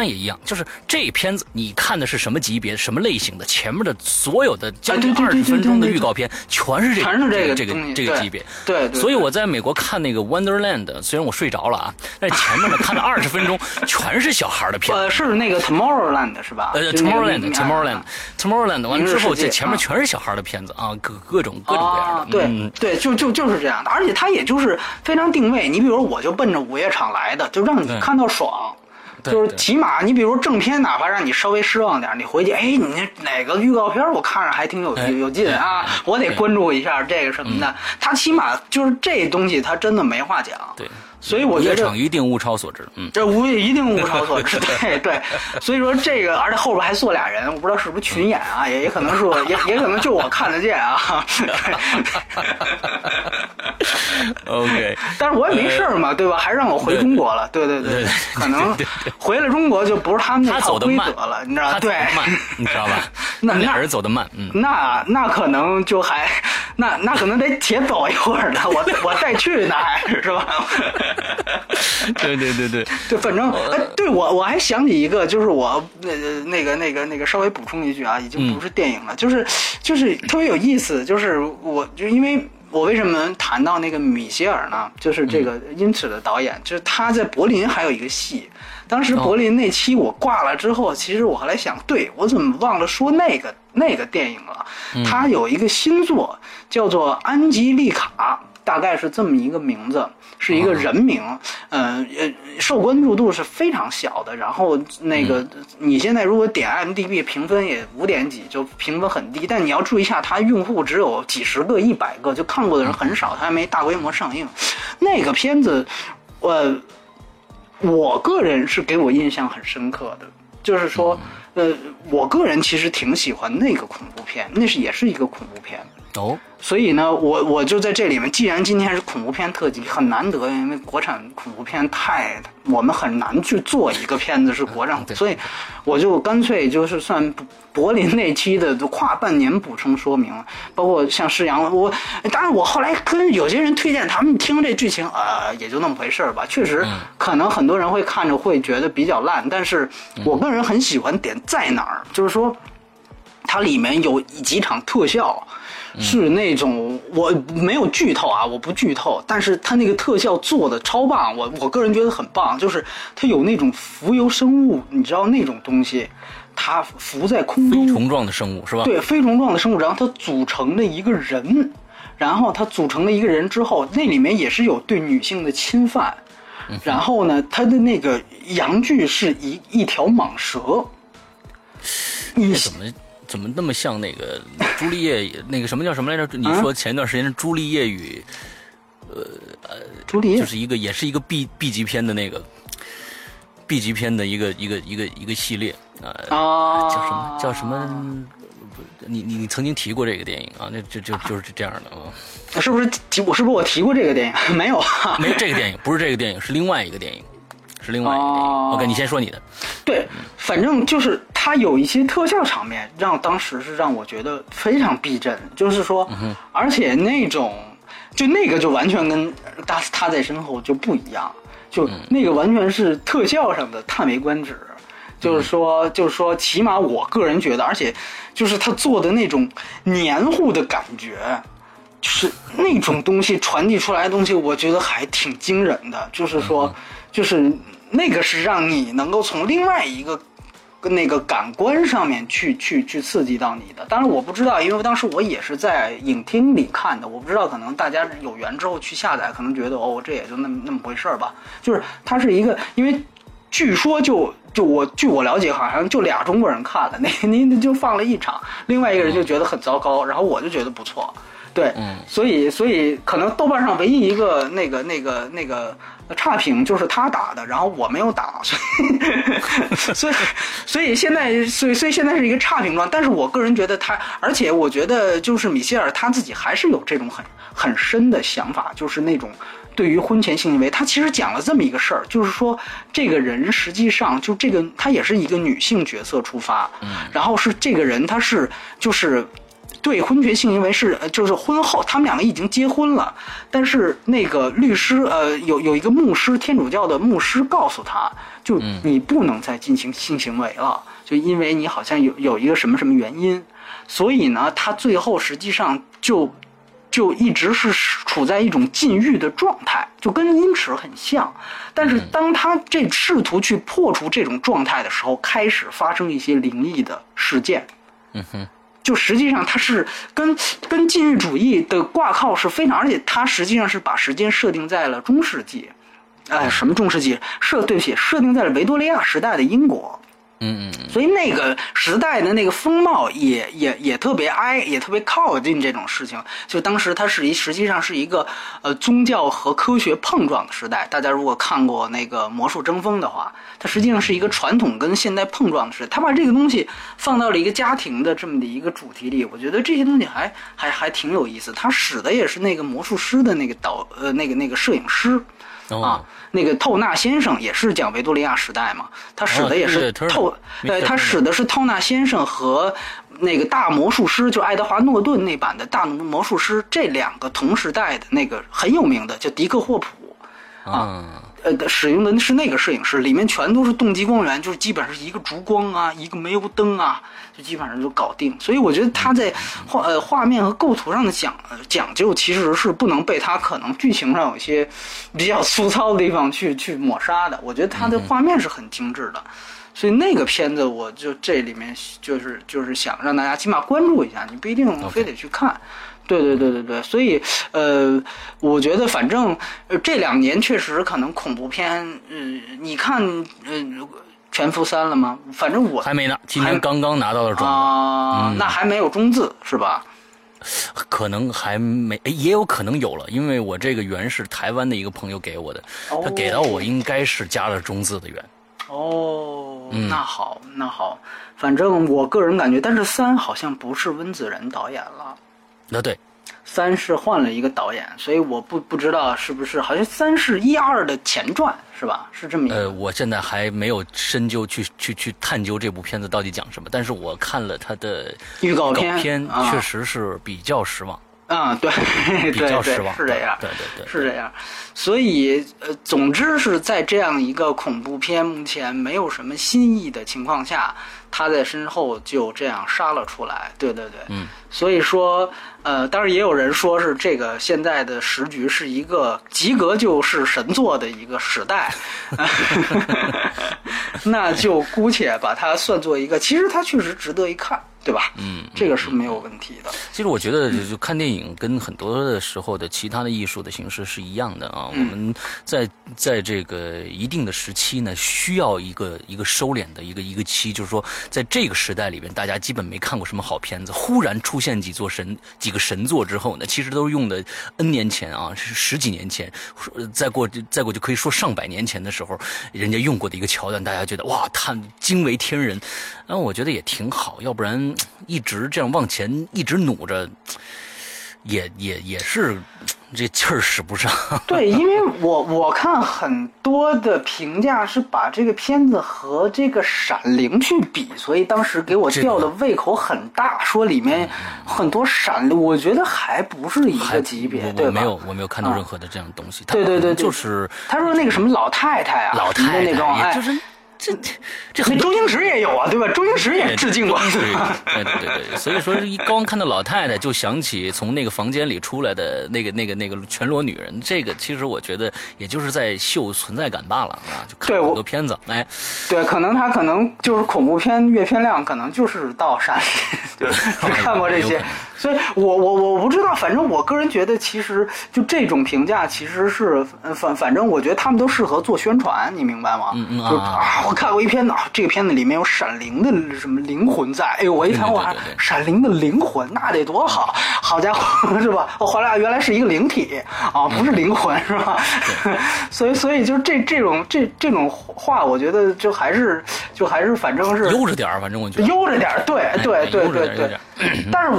就是这片子你看的是什么级别、什么类型的，前面的所有的将近20分钟的预告片全是这个级别。 对。 所以我在美国看那个 Wonderland， 虽然我睡着了啊，但是前面呢看了20分钟全是小孩的片子。 是那个 Tomorrowland 是吧 ？Tomorrowland 完之后，这前面全是小孩的片子啊，各种各样的。 对，就是这样的，而且它也就是非常定位。你比如我就奔着午夜场来的，就让你看到爽。就是起码你比如正片，哪怕让你稍微失望点，你回去你哪个预告片我看着还挺有劲啊，我得关注一下这个什么的。它起码就是这东西，它真的没话讲。 对。 所以我觉得场一定物超所值， 这一定物超所值，对，所以说这个，而且后边还坐俩人，我不知道是不是群演啊，也可能是也可能就我看得见啊。 OK， 但是我也没事嘛，对吧？还让我回中国了，对，可能回了中国就不是他们那套规则了，你知道吧？对， 你知道吧？ 那俩人走得慢， 那可能就还那可能得且走一会儿呢，我再去呢，还是吧？ 对， 反正对我还想起一个，就是我那个稍微补充一句啊，已经不是电影了，就是特别有意思，就是因为我为什么谈到那个米歇尔呢？就是这个因此的导演，就是他在柏林还有一个戏，当时柏林那期我挂了之后，其实我后来想，对，我怎么忘了说那个电影了？他有一个新作叫做《安吉丽卡》，大概是这么一个名字。是一个人名，受关注度是非常小的。然后那个你现在如果点 IMDB 评分也5点几，就评分很低。但你要注意一下，它用户只有几十个、100个，就看过的人很少，它还没大规模上映。那个片子，我个人是给我印象很深刻的，就是说，我个人其实挺喜欢那个恐怖片，也是一个恐怖片。所以呢，我就在这里面，既然今天是恐怖片特辑，很难得，因为国产恐怖片我们很难去做一个片子是国产，所以我就干脆就是算柏林那期的跨半年补充说明，包括像施洋，当然我后来跟有些人推荐，他们听这剧情也就那么回事吧，确实可能很多人会看着会觉得比较烂，但是我个人很喜欢点在哪儿，就是说它里面有几场特效。是那种我没有剧透啊，我不剧透，但是他那个特效做的超棒，我个人觉得很棒，就是他有那种浮游生物，你知道那种东西，它浮在空中， 飞虫状的生物是吧？ 对，飞虫状的生物，然后它组成了一个人，之后，那里面也是有对女性的侵犯，然后呢，它的那个阳具是一条蟒蛇， 怎么那么像那个朱丽叶那个什么叫什么来着？你说前段时间朱丽叶与朱丽叶就是也是一个 B 级片的那个 B 级片的一个系列叫什么？你曾经提过这个电影啊？那就是这样的啊？ 是不是我提过这个电影？没有， 没有这个电影，不是这个电影，是另外一个电影。OK， 你先说你的。 对，反正就是它有一些特效场面，当时是让我觉得非常逼真，就是说，而且那个就完全跟他在身后就不一样，就那个完全是特效上的叹为观止。就是说，起码我个人觉得，而且就是他做的那种黏糊的感觉，就是那种东西传递出来的东西，我觉得还挺惊人的。就是说，就是那个是让你能够从另外一个那个感官上面去刺激到你的。当然我不知道，因为当时我也是在影厅里看的，我不知道可能大家有缘之后去下载，可能觉得这也就那么回事吧。就是它是一个，因为据说据我了解，好像就俩中国人看了，那就放了一场，另外一个人就觉得很糟糕，然后我就觉得不错。对，所以可能豆瓣上唯一一个那个差评就是他打的，然后我没有打，所以现在是一个差评状。但是我个人觉得而且我觉得就是米歇尔他自己还是有这种很深的想法，就是那种对于婚前性行为，他其实讲了这么一个事儿，就是说这个人实际上就他也是一个女性角色出发，然后是这个人他是就是对婚前性行为是就是婚后，他们两个已经结婚了，但是那个律师有一个牧师，天主教的牧师告诉他，就你不能再进行性行为了，就因为你好像有一个什么什么原因，所以呢，他最后实际上就一直是处在一种禁欲的状态，就跟阴池很像。但是当他试图去破除这种状态的时候，开始发生一些灵异的事件。就实际上它是跟禁欲主义的挂靠是非常，而且它实际上是把时间设定在了中世纪，什么中世纪？设定在了维多利亚时代的英国。所以那个时代的那个风貌也特别也特别靠近这种事情。就当时它实际上是一个宗教和科学碰撞的时代。大家如果看过那个《魔术争锋》的话，它实际上是一个传统跟现代碰撞的时代。他把这个东西放到了一个家庭的这么的一个主题里，我觉得这些东西还挺有意思。他使的也是那个魔术师的那个那个摄影师。那个透纳先生也是讲维多利亚时代嘛，他使的也是他使的是透纳先生和那个大魔术师，就爱德华诺顿那版的大魔术师，这两个同时代的那个很有名的叫迪克霍普使用的是那个摄影师，里面全都是动极光源，就是基本上是一个烛光啊，一个煤油灯啊，就基本上就搞定。所以我觉得他在画面和构图上的讲究，其实是不能被他可能剧情上有一些比较粗糙的地方去抹杀的。我觉得他的画面是很精致的。所以那个片子，我就这里面就是想让大家起码关注一下，你不一定非得去看。对，所以我觉得反正这2年确实可能恐怖片，你看全服3了吗？反正我还没呢，今天刚刚拿到了种子那还没有中字是吧？ 可能还没，也有可能有了，因为我这个源是台湾的一个朋友给我的，他给到我应该是加了中字的源。那好，反正我个人感觉，但是3好像不是温子仁导演了。 对 ，3是换了一个导演，所以我不知道是不是，好像3是1、2的前传是吧？是这么一个。 我现在还没有深究去探究这部片子到底讲什么，但是我看了他的预告片， 确实是比较失望。 对， 比较失望， 是这样， 对， 是这样。所以总之是在这样一个恐怖片目前没有什么新意的情况下，他在身后就这样杀了出来。对，所以说当然也有人说是这个现在的时局是一个及格就是神作的一个时代，那就姑且把它算作一个，其实它确实值得一看。对吧？这个是没有问题的。 其实我觉得，就看电影跟很多的时候的其他的艺术的形式是一样的啊。我们在这个一定的时期呢，需要一个收敛的一个期，就是说，在这个时代里边，大家基本没看过什么好片子，忽然出现几个神作之后呢，其实都是用的 N 年前啊，是10几年前，再过就可以说上百年前的时候，人家用过的一个桥段，大家觉得哇，他惊为天人。我觉得也挺好，要不然一直这样往前一直努着，也是这劲儿使不上。 对，因为我看很多的评价是把这个片子和这个《闪灵》去比，所以当时给我吊的胃口很大，说里面很多闪灵，我觉得还不是一个级别，对吧？ 我没有看到任何的这样的东西。 对， 就是他说那个什么老太太啊， 老太太那种， 就是。这那周星驰也有啊，对吧？周星驰也致敬过。 对，所以说刚看到老太太就想起从那个房间里出来的那个全裸女人，这个其实我觉得也就是在秀存在感罢了啊，就看很多片子， 对，可能他就是恐怖片阅片量可能就是到山里，就是看过这些。所以我不知道，反正我个人觉得，其实就这种评价其实是反正我觉得他们都适合做宣传，你明白吗？我看过一片子，这个片子里面有闪灵的什么灵魂在，哎呦，我一看哇，闪灵的灵魂那得多好，好家伙，是吧？我回来原来是一个灵体啊，不是灵魂，是吧？所以就这种话，我觉得就还是反正是悠着点，反正我觉得悠着点，对。但是我是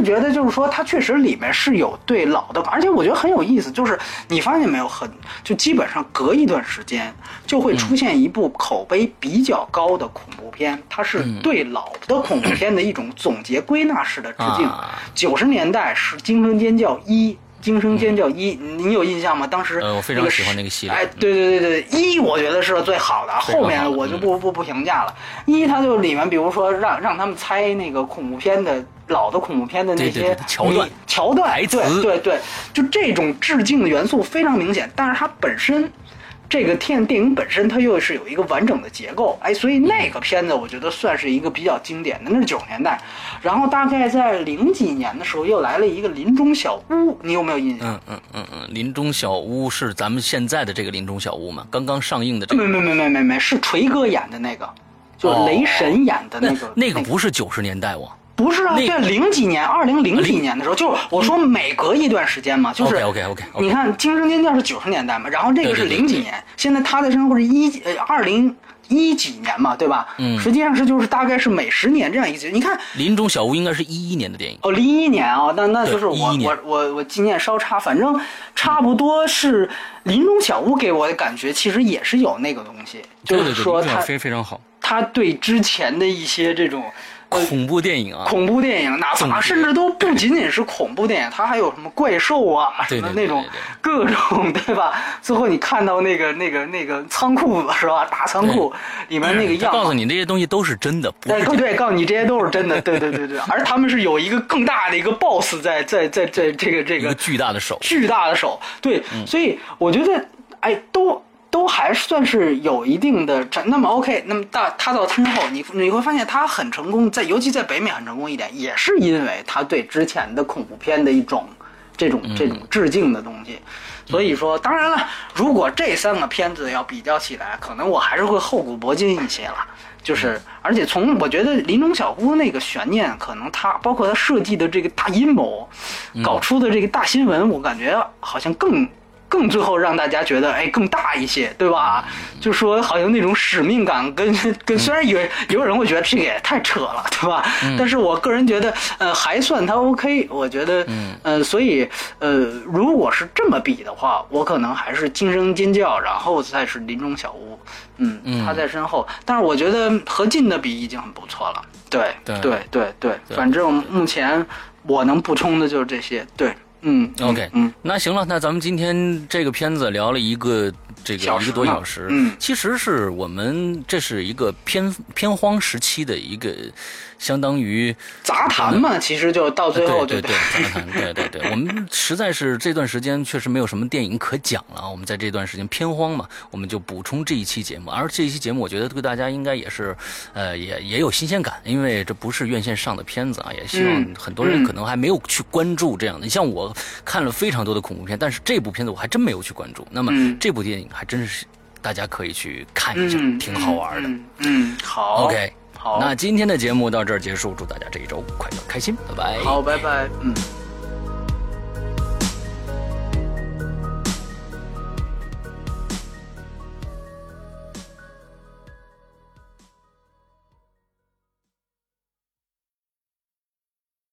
觉得就是说，它确实里面是有对老的，而且我觉得很有意思，就是你发现没有，就基本上隔一段时间就会出现一部口碑比较高的恐怖片，它是对老的恐怖片的一种总结归纳式的致敬。90年代是《惊声尖叫1》。惊声尖叫1，你有印象吗？当时我非常喜欢那个系列。 哎，对，1我觉得是最好的，后面我就不评价了。1它就里面，比如说让他们猜那个恐怖片的老的恐怖片的那些桥段， 台词， 对，就这种致敬的元素非常明显，但是它本身。这个电影本身它又是有一个完整的结构，哎，所以那个片子我觉得算是一个比较经典的，那是90年代，然后大概在00几年的时候又来了一个林中小屋，你有没有印象？ 林中小屋是咱们现在的这个林中小屋吗？刚刚上映的这个？ 没，是锤哥演的那个，就雷神演的那个， 那个不是90年代哇。 不是啊，在20几年的时候，就是我说每隔一段时间嘛，就是 OK， 你看《惊声尖叫》是90年代嘛，然后这个是00几年，现在他的生活是2010几年嘛，对吧？实际上是就是大概是每10年这样一次。你看《 林中小屋》应该是11年的电影 ，01年啊，那就是我纪念稍差，反正差不多是《林中小屋》给我的感觉其实也是有那个东西，就是说它非常好， 他对之前的一些这种。 恐怖电影啊， 哪怕甚至都不仅仅是恐怖电影，它还有什么怪兽啊，什么那种各种，对吧？最后你看到那个仓库子是吧？大仓库里面那个样子， 告诉你这些东西都是真的，不是对，告诉你这些都是真的，对，而他们是有一个更大的一个 boss 在这个一个巨大的手， 对，所以我觉得哎都还算是有一定的，那么 OK， 那么他到之后，你会发现他很成功，尤其在北美很成功一点，也是因为他对之前的恐怖片的一种这种致敬的东西。所以说，当然了，如果这3个片子要比较起来，可能我还是会厚古薄今一些了。就是，而且我觉得林中小屋那个悬念，可能它包括它设计的这个大阴谋，搞出的这个大新闻，我感觉好像更最后让大家觉得更大一些，对吧？就说好像那种使命感跟虽然有人会觉得这个也太扯了，对吧？但是我个人觉得还算它 OK， 我觉得所以如果是这么比的话，我可能还是惊声尖叫，然后再是林中小屋，他在身后，但是我觉得和近的比已经很不错了，对，反正目前我能补充的就是这些，对。 OK，那行了，那咱们今天这个片子聊了一个1个多小时，其实是我们这是一个偏荒时期的一个相当于杂谈嘛，其实就到最后对杂谈，对，我们实在是这段时间确实没有什么电影可讲了，我们在这段时间偏荒嘛，我们就补充这一期节目，而这一期节目我觉得对大家应该也是也有新鲜感，因为这不是院线上的片子啊，也希望很多人可能还没有去关注这样的，像我看了非常多的恐怖片，但是这部片子我还真没有去关注，那么这部电影还真是大家可以去看一下，挺好玩的。 好 ，OK， 好，那今天的节目到这儿结束，祝大家这一周快乐开心，拜拜。 好，拜拜。